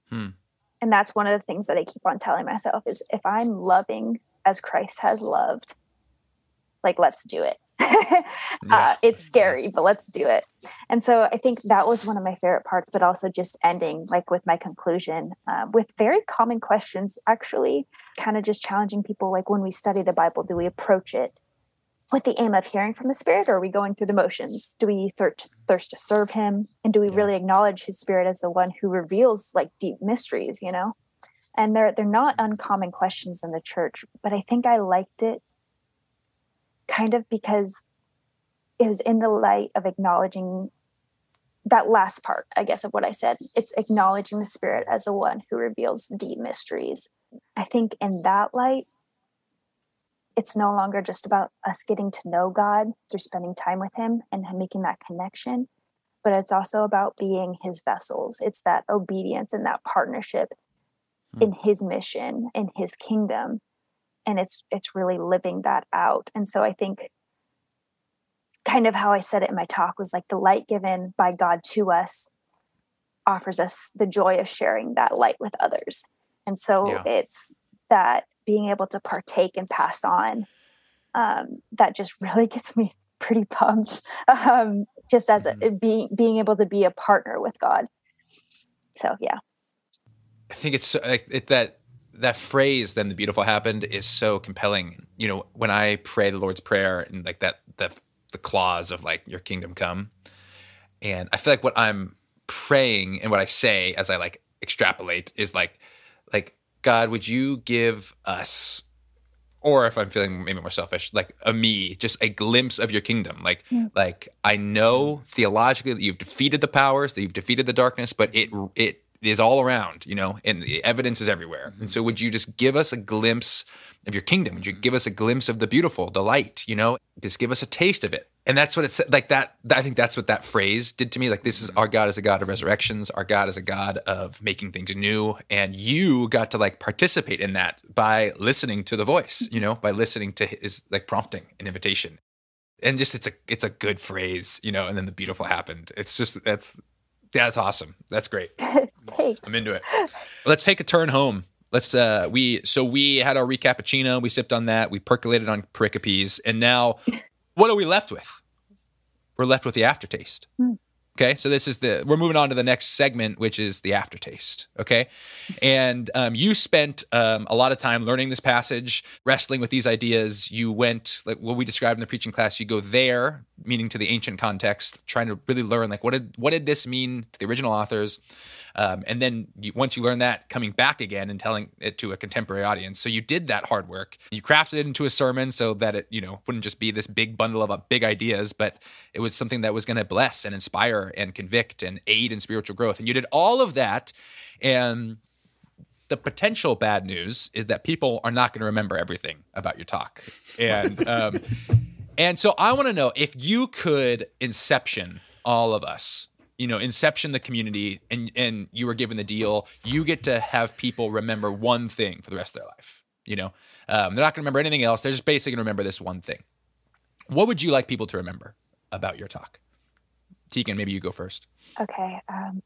And that's one of the things that I keep on telling myself is if I'm loving as Christ has loved, like, let's do it. It's scary, but let's do it. And so I think that was one of my favorite parts, but also just ending like with my conclusion with very common questions, actually kind of just challenging people. Like, when we study the Bible, do we approach it with the aim of hearing from the Spirit, or are we going through the motions? Do we thirst to serve him? And do we really acknowledge his Spirit as the one who reveals like deep mysteries, you know? And they're not uncommon questions in the church, but I think I liked it kind of because it was in the light of acknowledging that last part, I guess, of what I said. It's acknowledging the Spirit as the one who reveals deep mysteries. I think in that light, it's no longer just about us getting to know God through spending time with him and making that connection, but it's also about being his vessels. It's that obedience and that partnership in his mission, in his kingdom. And it's really living that out. And so I think kind of how I said it in my talk was like the light given by God to us offers us the joy of sharing that light with others. And so it's that being able to partake and pass on that just really gets me pretty pumped, just as being able to be a partner with God. So, yeah. I think it's that phrase, "then the beautiful happened," is so compelling. You know, when I pray the Lord's Prayer and like that, the clause of like, your kingdom come. And I feel like what I'm praying and what I say as I like extrapolate is like, God, would you give us, or if I'm feeling maybe more selfish, like me, just a glimpse of your kingdom. Like I know theologically that you've defeated the powers, that you've defeated the darkness, but it is all around, you know, and the evidence is everywhere. And so would you just give us a glimpse of your kingdom? Would you give us a glimpse of the beautiful, the light, you know, just give us a taste of it. And that's what it's like that. I think that's what that phrase did to me. Like, this is, our God is a God of resurrections. Our God is a God of making things new. And you got to like participate in that by listening to the voice, you know, by listening to his like prompting and invitation. And just, it's a good phrase, you know, and then the beautiful happened. It's just, that's awesome. That's great. Thanks. I'm into it. Let's take a turn home. Let's we had our recappuccino. We sipped on that. We percolated on pericopes, and now what are we left with? We're left with the aftertaste. Okay, so we're moving on to the next segment, which is the aftertaste. Okay, and you spent a lot of time learning this passage, wrestling with these ideas. You went, like what we described in the preaching class, you go there, meaning to the ancient context, trying to really learn like what did this mean to the original authors. And then once you learn that, coming back again and telling it to a contemporary audience. So you did that hard work. You crafted it into a sermon so that it, you know, wouldn't just be this big bundle of big ideas, but it was something that was going to bless and inspire and convict and aid in spiritual growth. And you did all of that. And the potential bad news is that people are not going to remember everything about your talk. And and so I want to know if you could inception all of us. You know, inception the community, and you were given the deal. You get to have people remember one thing for the rest of their life. You know, they're not going to remember anything else. They're just basically going to remember this one thing. What would you like people to remember about your talk? Tegan, maybe you go first. Okay.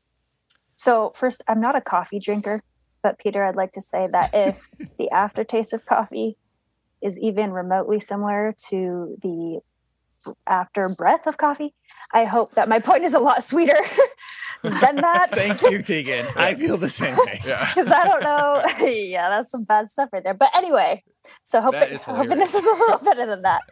So first, I'm not a coffee drinker, but Peter, I'd like to say that if the aftertaste of coffee is even remotely similar to the after breath of coffee, I hope that my point is a lot sweeter than that. Thank you, Tegan. I feel the same way. Because I don't know. Yeah, that's some bad stuff right there. But anyway, so hoping this is a little better than that.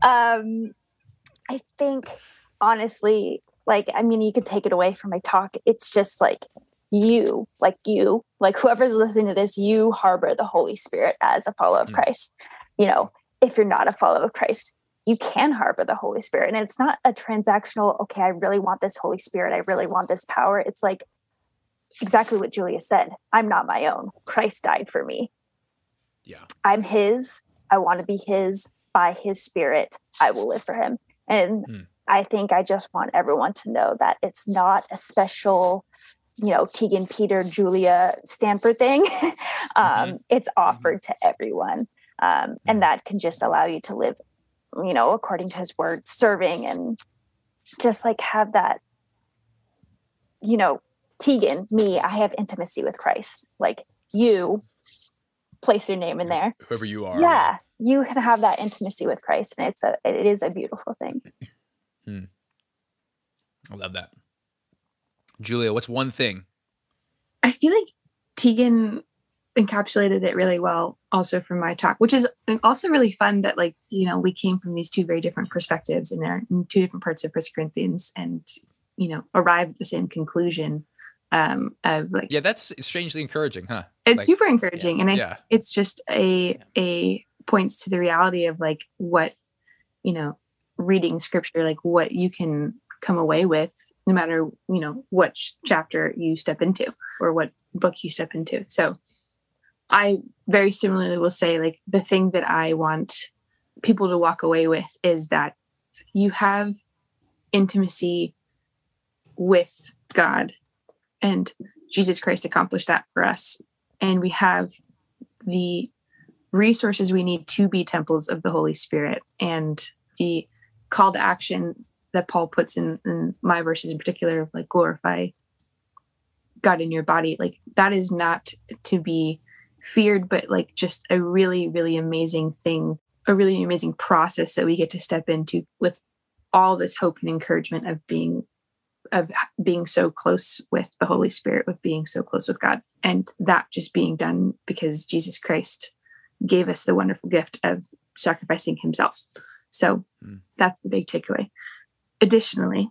I think, honestly, like, I mean, you could take it away from my talk. It's just like whoever's listening to this, you harbor the Holy Spirit as a follower of Christ. You know, if you're not a follower of Christ, you can harbor the Holy Spirit. And it's not a transactional, okay, I really want this Holy Spirit. I really want this power. It's like exactly what Julia said. I'm not my own. Christ died for me. Yeah. I'm his. I want to be his. By his Spirit, I will live for him. And I think I just want everyone to know that it's not a special, you know, Tegan, Peter, Julia, Stanford thing. It's offered to everyone. And that can just allow you to live, you know, according to his word, serving, and just like have that, you know, Tegan, me, I have intimacy with Christ. Like you place your name in there. Whoever you are. Yeah. You can have that intimacy with Christ. And it is a beautiful thing. I love that. Julia, what's one thing? I feel like Tegan encapsulated it really well also from my talk, which is also really fun that, like, you know, we came from these two very different perspectives and they're in two different parts of 1 Corinthians and, you know, arrived at the same conclusion of like. Yeah, that's strangely encouraging, huh? It's like, super encouraging. Yeah, And it's just a points to the reality of like what, you know, reading scripture, like what you can come away with no matter, you know, what chapter you step into or what book you step into. So I very similarly will say, like, the thing that I want people to walk away with is that you have intimacy with God and Jesus Christ accomplished that for us. And we have the resources we need to be temples of the Holy Spirit. And the call to action that Paul puts in my verses in particular, like glorify God in your body, like that is not to be feared, but like just a really, really amazing thing, a really amazing process that we get to step into with all this hope and encouragement of being so close with the Holy Spirit, with being so close with God, and that just being done because Jesus Christ gave us the wonderful gift of sacrificing himself. So that's the big takeaway. Additionally,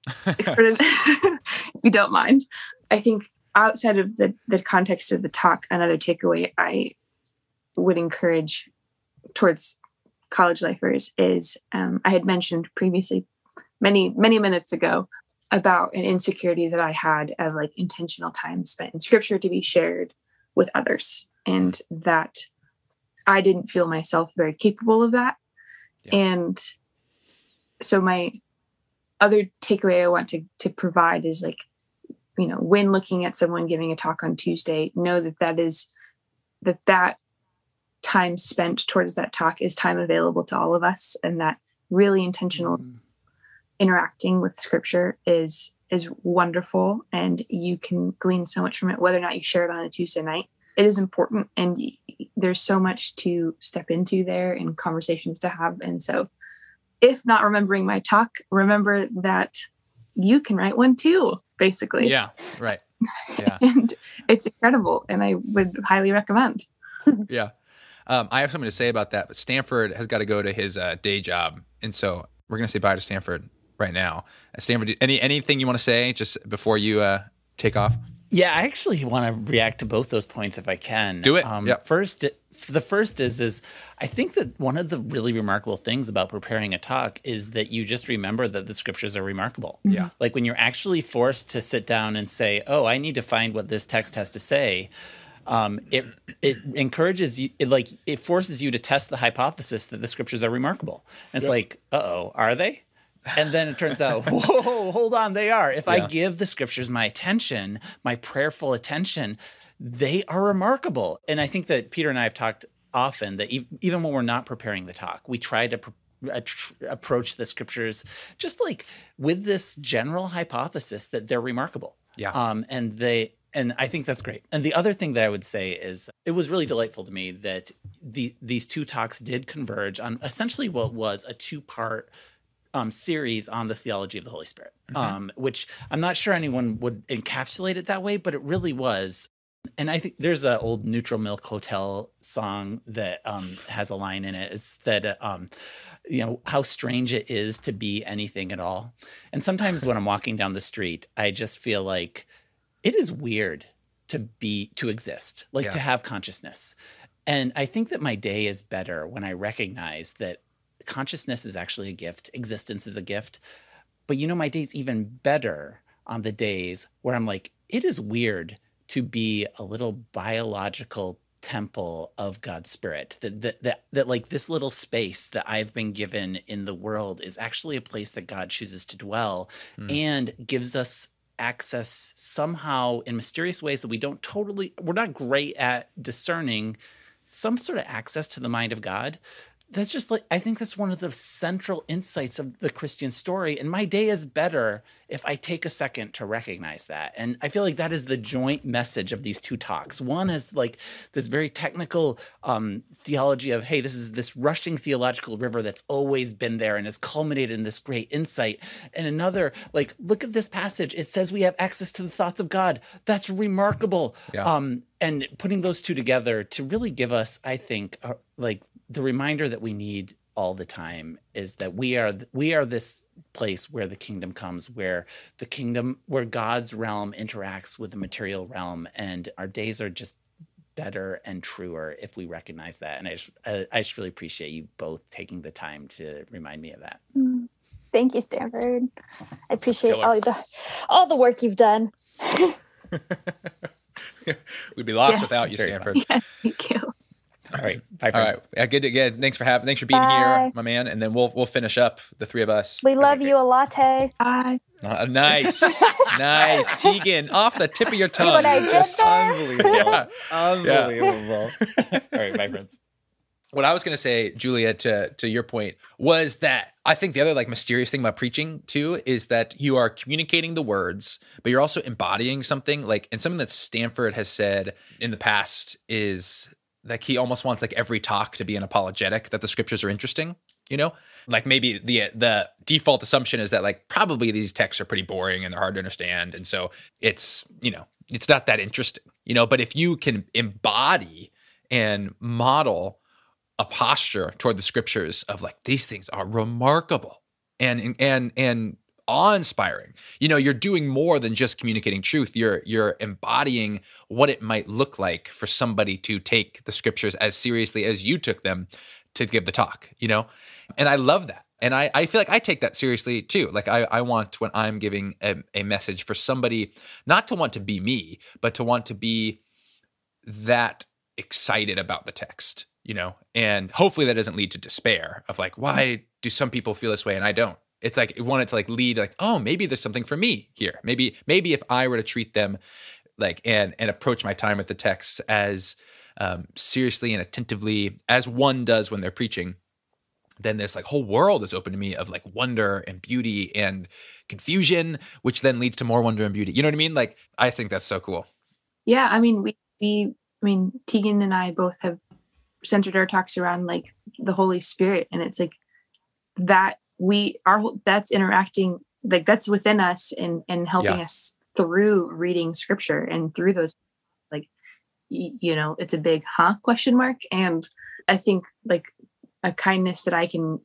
if you don't mind, I think outside of the context of the talk, another takeaway I would encourage towards college lifers is I had mentioned previously, many minutes ago, about an insecurity that I had of like intentional time spent in scripture to be shared with others, and that I didn't feel myself very capable of that. Yeah. And so my other takeaway I want to provide is, like, you know, when looking at someone giving a talk on Tuesday, know that time spent towards that talk is time available to all of us, and that really intentional interacting with scripture is wonderful, and you can glean so much from it, whether or not you share it on a Tuesday night. It is important, and there's so much to step into there and conversations to have. And so if not remembering my talk, remember that you can write one too, basically. Yeah, right. Yeah. And it's incredible, and I would highly recommend. Yeah. I have something to say about that, but Stanford has got to go to his day job. And so we're going to say bye to Stanford right now. Stanford, anything you want to say just before you take off? Yeah, I actually want to react to both those points if I can. Do it. The first is I think that one of the really remarkable things about preparing a talk is that you just remember that the scriptures are remarkable. Yeah. Like when you're actually forced to sit down and say, oh, I need to find what this text has to say. It encourages you, it forces you to test the hypothesis that the scriptures are remarkable. And it's like, uh-oh, are they? And then it turns out, whoa, hold on, they are. If I give the scriptures my attention, my prayerful attention, they are remarkable. And I think that Peter and I have talked often that even when we're not preparing the talk, we try to approach the scriptures just like with this general hypothesis that they're remarkable. Yeah. And I think that's great. And the other thing that I would say is it was really delightful to me that these two talks did converge on essentially what was a two-part series on the theology of the Holy Spirit, which I'm not sure anyone would encapsulate it that way, but it really was. And I think there's an old Neutral Milk Hotel song that has a line in it. It's that, how strange it is to be anything at all. And sometimes when I'm walking down the street, I just feel like it is weird to exist, to have consciousness. And I think that my day is better when I recognize that consciousness is actually a gift. Existence is a gift. But my day's even better on the days where I'm like, it is weird to be a little biological temple of God's Spirit. That like this little space that I've been given in the world is actually a place that God chooses to dwell and gives us access somehow in mysterious ways that we're not great at discerning, some sort of access to the mind of God. that's just like, I think that's one of the central insights of the Christian story. And my day is better if I take a second to recognize that. And I feel like that is the joint message of these two talks. One is like this very technical theology of, hey, this is this rushing theological river that's always been there and has culminated in this great insight. And another, like, look at this passage. It says we have access to the thoughts of God. That's remarkable. Yeah. And putting those two together to really give us, I think, like the reminder that we need all the time is that we are this place where the kingdom comes, where God's realm interacts with the material realm, and our days are just better and truer if we recognize that. And I just really appreciate you both taking the time to remind me of that. Thank you, Stanford. I appreciate all the work you've done. We'd be lost without you, Stanford. Yeah, thank you. All right. Bye, friends. All right. Good. Thanks for being here, my man. And then we'll finish up, the three of us. We love you, a latte. Bye. Nice. Nice. Tegan, off the tip of your tongue. See what I did there? Unbelievable. Unbelievable. All right. Bye, friends. What I was going to say, Julia, to your point, was that I think the other like mysterious thing about preaching too is that you are communicating the words, but you're also embodying something. Like, and something that Stanford has said in the past is like he almost wants like every talk to be an apologetic that the scriptures are interesting. You know, like maybe the default assumption is that like probably these texts are pretty boring and they're hard to understand, and so it's not that interesting. But if you can embody and model a posture toward the scriptures of like, these things are remarkable and awe-inspiring. You're doing more than just communicating truth. You're embodying what it might look like for somebody to take the scriptures as seriously as you took them to give the talk, And I love that. And I feel like I take that seriously too. Like I want, when I'm giving a message, for somebody not to want to be me, but to want to be that excited about the text, and hopefully that doesn't lead to despair of like, why do some people feel this way and I don't? It's like, I want it to like lead like, oh, maybe there's something for me here. Maybe if I were to treat them like, and approach my time with the text as seriously and attentively as one does when they're preaching, then this like whole world is open to me of like wonder and beauty and confusion, which then leads to more wonder and beauty. You know what I mean? Like, I think that's so cool. Yeah. I mean, Tegan and I both have centered our talks around like the Holy Spirit. And it's like that that's interacting, like that's within us and helping us through reading scripture and through those, like, it's a big question mark. And I think like a kindness that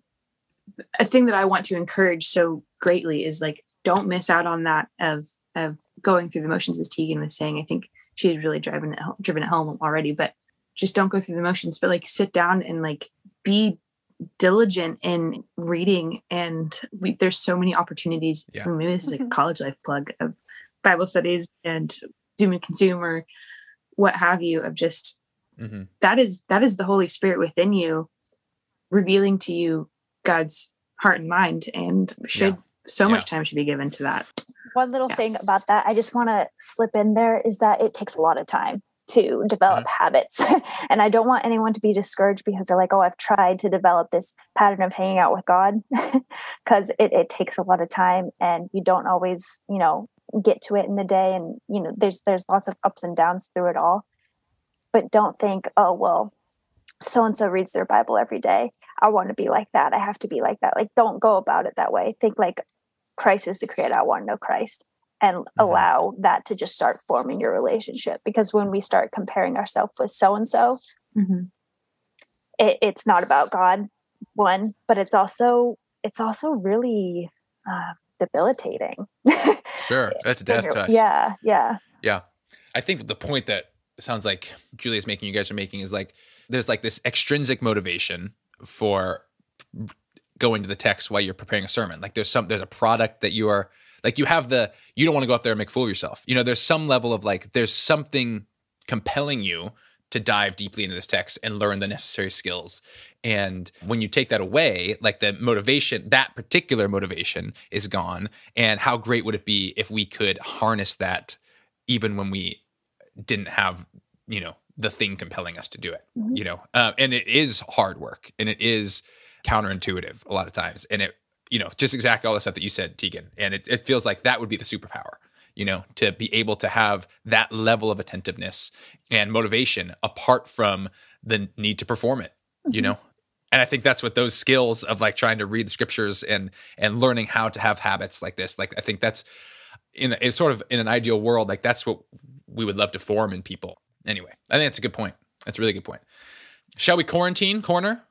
a thing that I want to encourage so greatly is like, don't miss out on that of going through the motions, as Tegan was saying. I think she's really driven it home already, but just don't go through the motions, but like sit down and like be diligent in reading. And there's so many opportunities. Maybe this is like a college life plug of Bible studies and Zoom and Consume or what have you, of just that is the Holy Spirit within you revealing to you God's heart and mind, and much time should be given to that. One little thing about that I just want to slip in there is that it takes a lot of time to develop habits. And I don't want anyone to be discouraged because they're like, oh, I've tried to develop this pattern of hanging out with God, because it takes a lot of time and you don't always, get to it in the day. And, there's lots of ups and downs through it all. But don't think, oh, well, so-and-so reads their Bible every day. I want to be like that. I have to be like that. Like, don't go about it that way. Think like Christ is the creator. I want to know Christ. And allow that to just start forming your relationship. Because when we start comparing ourselves with so-and-so, it's not about God, one, but it's also really debilitating. Sure. That's a death touch. Yeah. I think the point that sounds like Julia's making, you guys are making, is like, there's like this extrinsic motivation for going to the text while you're preparing a sermon. Like there's a product that you are, like you don't want to go up there and make a fool of yourself. There's some level of like, there's something compelling you to dive deeply into this text and learn the necessary skills. And when you take that away, like the motivation, that particular motivation is gone. And how great would it be if we could harness that even when we didn't have, the thing compelling us to do it, Mhm. you know? And it is hard work, and it is counterintuitive a lot of times. And it, you know, just exactly all the stuff that you said, Tegan. And it feels like that would be the superpower, you know, to be able to have that level of attentiveness and motivation apart from the need to perform it, you Mhm. know? And I think that's what those skills of like trying to read the scriptures and learning how to have habits like this, like I think that's it's sort of in an ideal world, like that's what we would love to form in people. Anyway, I think that's a good point. That's a really good point. Shall we quarantine corner?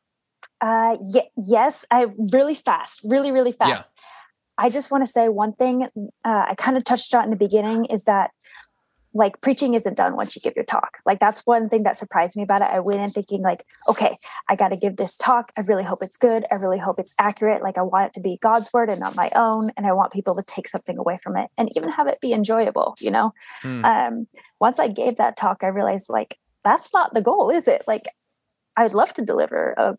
Yes, really fast, really fast. Yeah. I just want to say one thing. I kind of touched on in the beginning is that like preaching isn't done once you give your talk. Like that's one thing that surprised me about it. I went in thinking like, okay, I got to give this talk. I really hope it's good. I really hope it's accurate. Like I want it to be God's word and not my own. And I want people to take something away from it and even have it be enjoyable, you know? Once I gave that talk, I realized like, that's not the goal, is it? Like I would love to deliver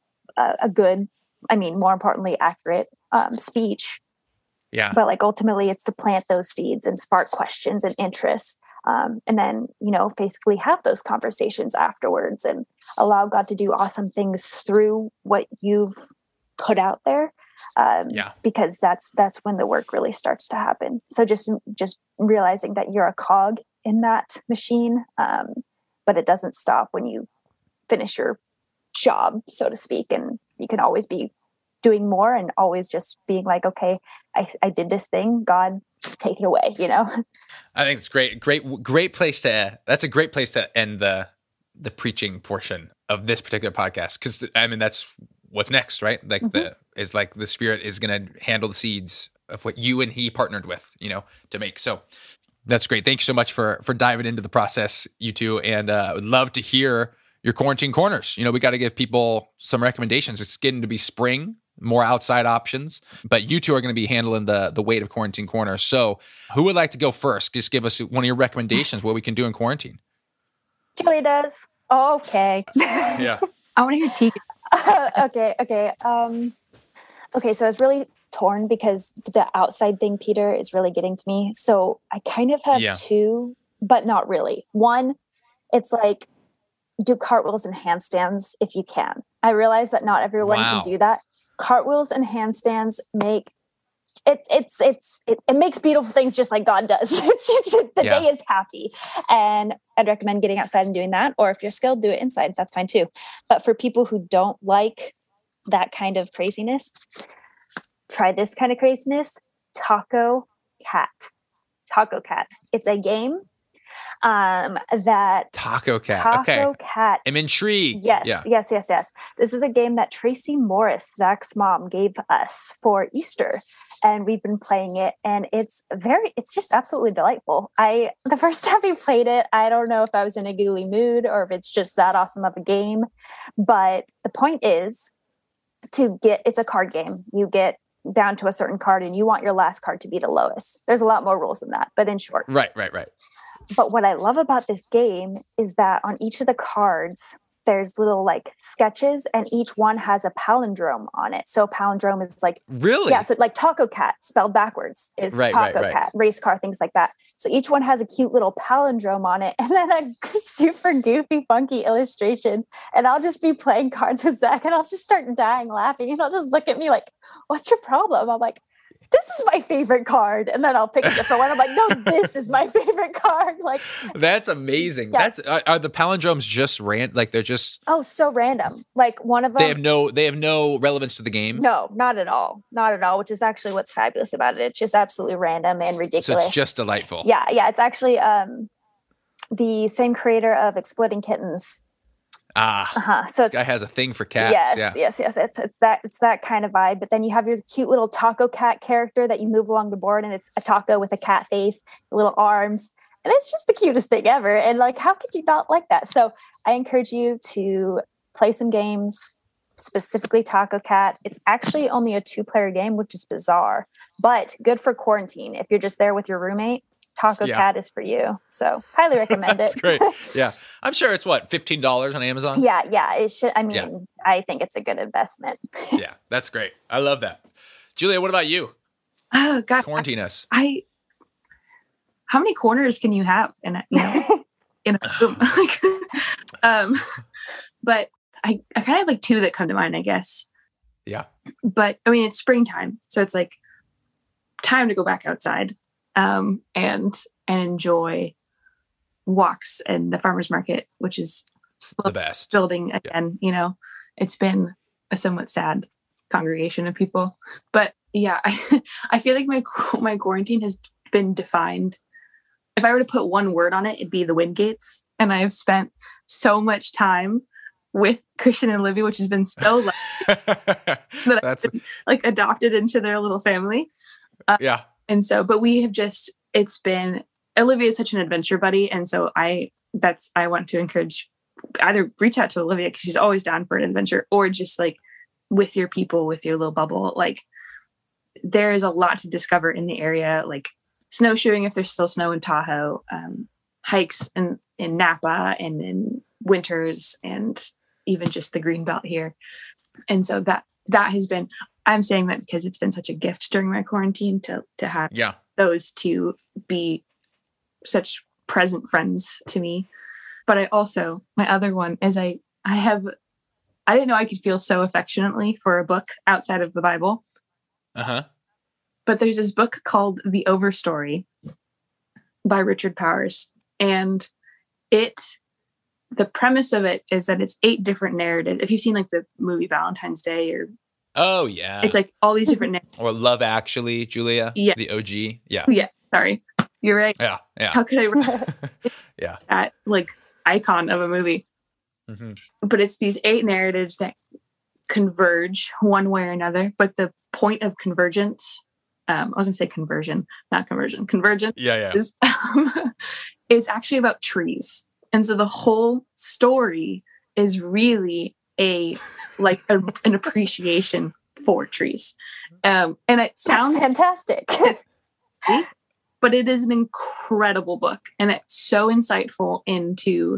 a good, I mean, more importantly, accurate speech. Yeah. But like ultimately it's to plant those seeds and spark questions and interests. And then, you know, basically have those conversations afterwards and allow God to do awesome things through what you've put out there. Because that's when the work really starts to happen. So just realizing that you're a cog in that machine. But it doesn't stop when you finish your job, so to speak. And you can always be doing more and always just being like, okay, I did this thing, God, take it away, you know? I think it's great place to, that's a great place to end the preaching portion of this particular podcast. Cause I mean, that's what's next, right? Like the Spirit is going to handle the seeds of what you and he partnered with, you know, to make. So that's great. Thank you so much for diving into the process, you two. And I would love to hear your quarantine corners. You know, we got to give people some recommendations. It's getting to be spring, more outside options, but you two are going to be handling the weight of quarantine corner. So who would like to go first? Just give us one of your recommendations, what we can do in quarantine. Julie does. Oh, okay. Yeah. I want to hear Tegan. Okay. Okay. So I was really torn because the outside thing, Peter, is really getting to me. So I kind of have two, but not really. One, it's like, do cartwheels and handstands if you can. I realize that not everyone can do that. Cartwheels and handstands make it makes beautiful things just like God does. It's just the day is happy. And I'd recommend getting outside and doing that. Or if you're skilled, do it inside. That's fine too. But for people who don't like that kind of craziness, try this kind of craziness. Taco Cat. It's a game that Taco Cat. Okay. Cat. I'm intrigued. Yes. This is a game that Tracy Morris, Zach's mom, gave us for Easter, and we've been playing it, and it's just absolutely delightful. The first time we played it, I don't know if I was in a googly mood or if it's just that awesome of a game, but the point is it's a card game. You get down to a certain card and you want your last card to be the lowest. There's a lot more rules than that, but in short. Right. But what I love about this game is that on each of the cards, there's little like sketches and each one has a palindrome on it. So palindrome is like, really? Yeah. So like Taco Cat spelled backwards is Taco Cat, race car, things like that. So each one has a cute little palindrome on it and then a super goofy, funky illustration. And I'll just be playing cards with Zach and I'll just start dying laughing. And he'll just look at me like, what's your problem? I'm like, this is my favorite card. And then I'll pick a different one. I'm like, no, this is my favorite card. Like, that's amazing. Yes. Are the palindromes just like they're just so random. Like one of them they have no relevance to the game. No, not at all, which is actually what's fabulous about it. It's just absolutely random and ridiculous. So it's just delightful. Yeah. It's actually the same creator of Exploding Kittens. So this guy has a thing for cats. Yes. It's that kind of vibe. But then you have your cute little Taco Cat character that you move along the board, and it's a taco with a cat face, little arms, and it's just the cutest thing ever. And like, how could you not like that? So I encourage you to play some games, specifically Taco Cat. It's actually only a 2-player game, which is bizarre, but good for quarantine. If you're just there with your roommate, Taco Cat is for you. So highly recommend it. That's great. Yeah. I'm sure it's $15 on Amazon. Yeah. It should. I mean, I think it's a good investment. Yeah. That's great. I love that. Julia, what about you? Oh God. Quarantine us. How many corners can you have? And in a room. But I kind of have like two that come to mind, I guess. Yeah. But I mean, it's springtime, so it's like time to go back outside and enjoy walks and the farmers market, which is The best. building again. You know, it's been a somewhat sad congregation of people, but yeah, I feel like my quarantine has been defined. If I were to put one word on it, it'd be the Wingates, and I have spent so much time with Christian and Olivia, which has been so lucky that I've been like adopted into their little family. Yeah. And so, but we have just, it's been, Olivia is such an adventure buddy. And so I want to encourage, either reach out to Olivia because she's always down for an adventure, or just like with your people, with your little bubble. Like there is a lot to discover in the area, like snowshoeing if there's still snow in Tahoe, hikes in Napa and in winters, and even just the green belt here. And so that has been, I'm saying that because it's been such a gift during my quarantine to have those to be such present friends to me. But I also, my other one is I didn't know I could feel so affectionately for a book outside of the Bible. Uh-huh. But there's this book called The Overstory by Richard Powers. And the premise of it is that it's 8 different narratives. If you've seen like the movie Valentine's Day, or oh yeah, it's like all these different narratives. Or Love Actually, Julia. Yeah. The OG. Yeah. Yeah. Sorry. You're right. Yeah. Yeah. How could I Yeah. that like icon of a movie? Mm-hmm. But it's these 8 narratives that converge one way or another. But the point of convergence, I was gonna say conversion, not conversion. Convergence is actually about trees. And so the whole story is really an appreciation for trees. And it sounds fantastic. But it is an incredible book. And it's so insightful into,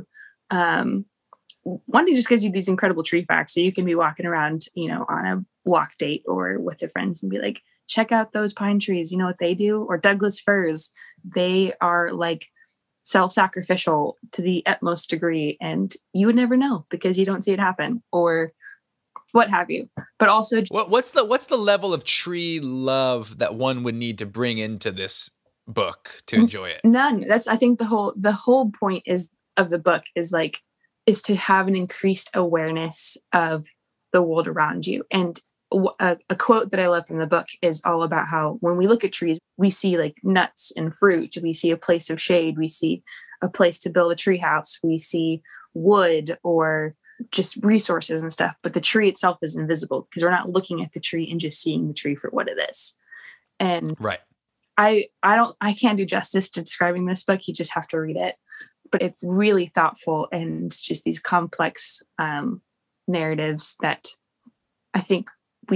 one, it just gives you these incredible tree facts. So you can be walking around, you know, on a walk date or with your friends and be like, check out those pine trees. You know what they do? Or Douglas firs. They are like self-sacrificial to the utmost degree, and you would never know because you don't see it happen, or what have you. But also, what's the level of tree love that one would need to bring into this book to enjoy it? None. That's, I think the whole point of the book is to have an increased awareness of the world around you. And a quote that I love from the book is all about how when we look at trees, we see like nuts and fruit. We see a place of shade. We see a place to build a tree house. We see wood or just resources and stuff. But the tree itself is invisible because we're not looking at the tree and just seeing the tree for what it is. And right. I can't do justice to describing this book. You just have to read it. But it's really thoughtful and just these complex narratives that I think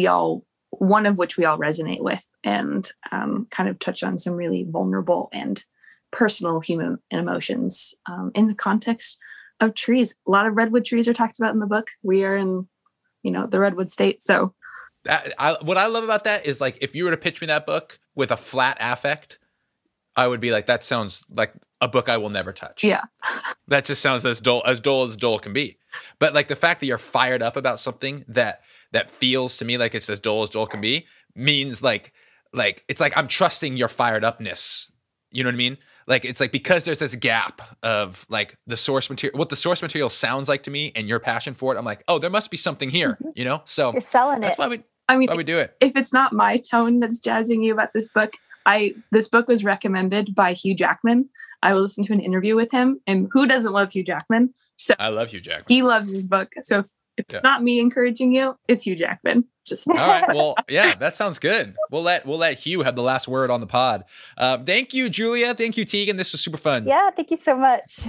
one of which we all resonate with, and kind of touch on some really vulnerable and personal human emotions in the context of trees. A lot of redwood trees are talked about in the book. We are in, the redwood state. So what I love about that is, like, if you were to pitch me that book with a flat affect, I would be like, that sounds like a book I will never touch. Yeah. That just sounds as dull as dull can be. But like the fact that you're fired up about something that feels to me like it's as dull can be means like it's like I'm trusting your fired upness. You know what I mean? Like, it's like, because there's this gap of like the source material, what the source material sounds like to me and your passion for it. I'm like, oh, there must be something here, So you're selling that's it. Why we do it. If it's not my tone that's jazzing you about this book, this book was recommended by Hugh Jackman. I will listen to an interview with him, and who doesn't love Hugh Jackman? So I love Hugh Jackman. He loves this book. So if it's not me encouraging you, it's Hugh Jackman. All right. Well, yeah, that sounds good. We'll let Hugh have the last word on the pod. Thank you, Julia. Thank you, Tegan. This was super fun. Yeah, thank you so much.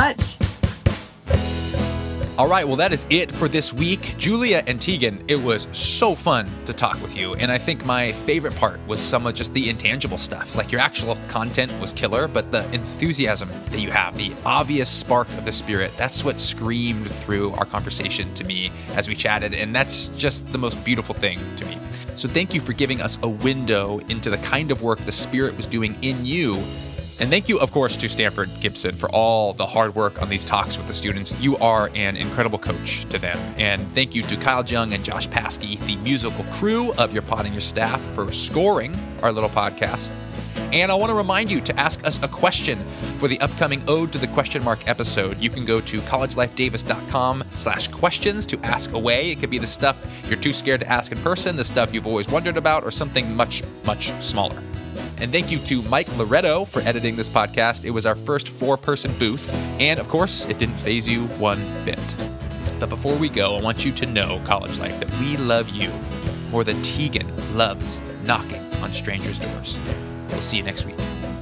All right, well, that is it for this week. Julia and Tegan, it was so fun to talk with you. And I think my favorite part was some of just the intangible stuff. Like, your actual content was killer, but the enthusiasm that you have, the obvious spark of the Spirit, that's what screamed through our conversation to me as we chatted. And that's just the most beautiful thing to me. So thank you for giving us a window into the kind of work the Spirit was doing in you And thank you, of course, to Stanford Gibson for all the hard work on these talks with the students. You are an incredible coach to them. And thank you to Kyle Jung and Josh Paskey, the musical crew of Your Pod and Your Staff, for scoring our little podcast. And I want to remind you to ask us a question for the upcoming Ode to the Question Mark episode. You can go to collegelifedavis.com/questions to ask away. It could be the stuff you're too scared to ask in person, the stuff you've always wondered about, or something much, much smaller. And thank you to Mike Loretto for editing this podcast. It was our first 4-person booth. And of course, it didn't faze you one bit. But before we go, I want you to know, College Life, that we love you more than Tegan loves knocking on strangers' doors. We'll see you next week.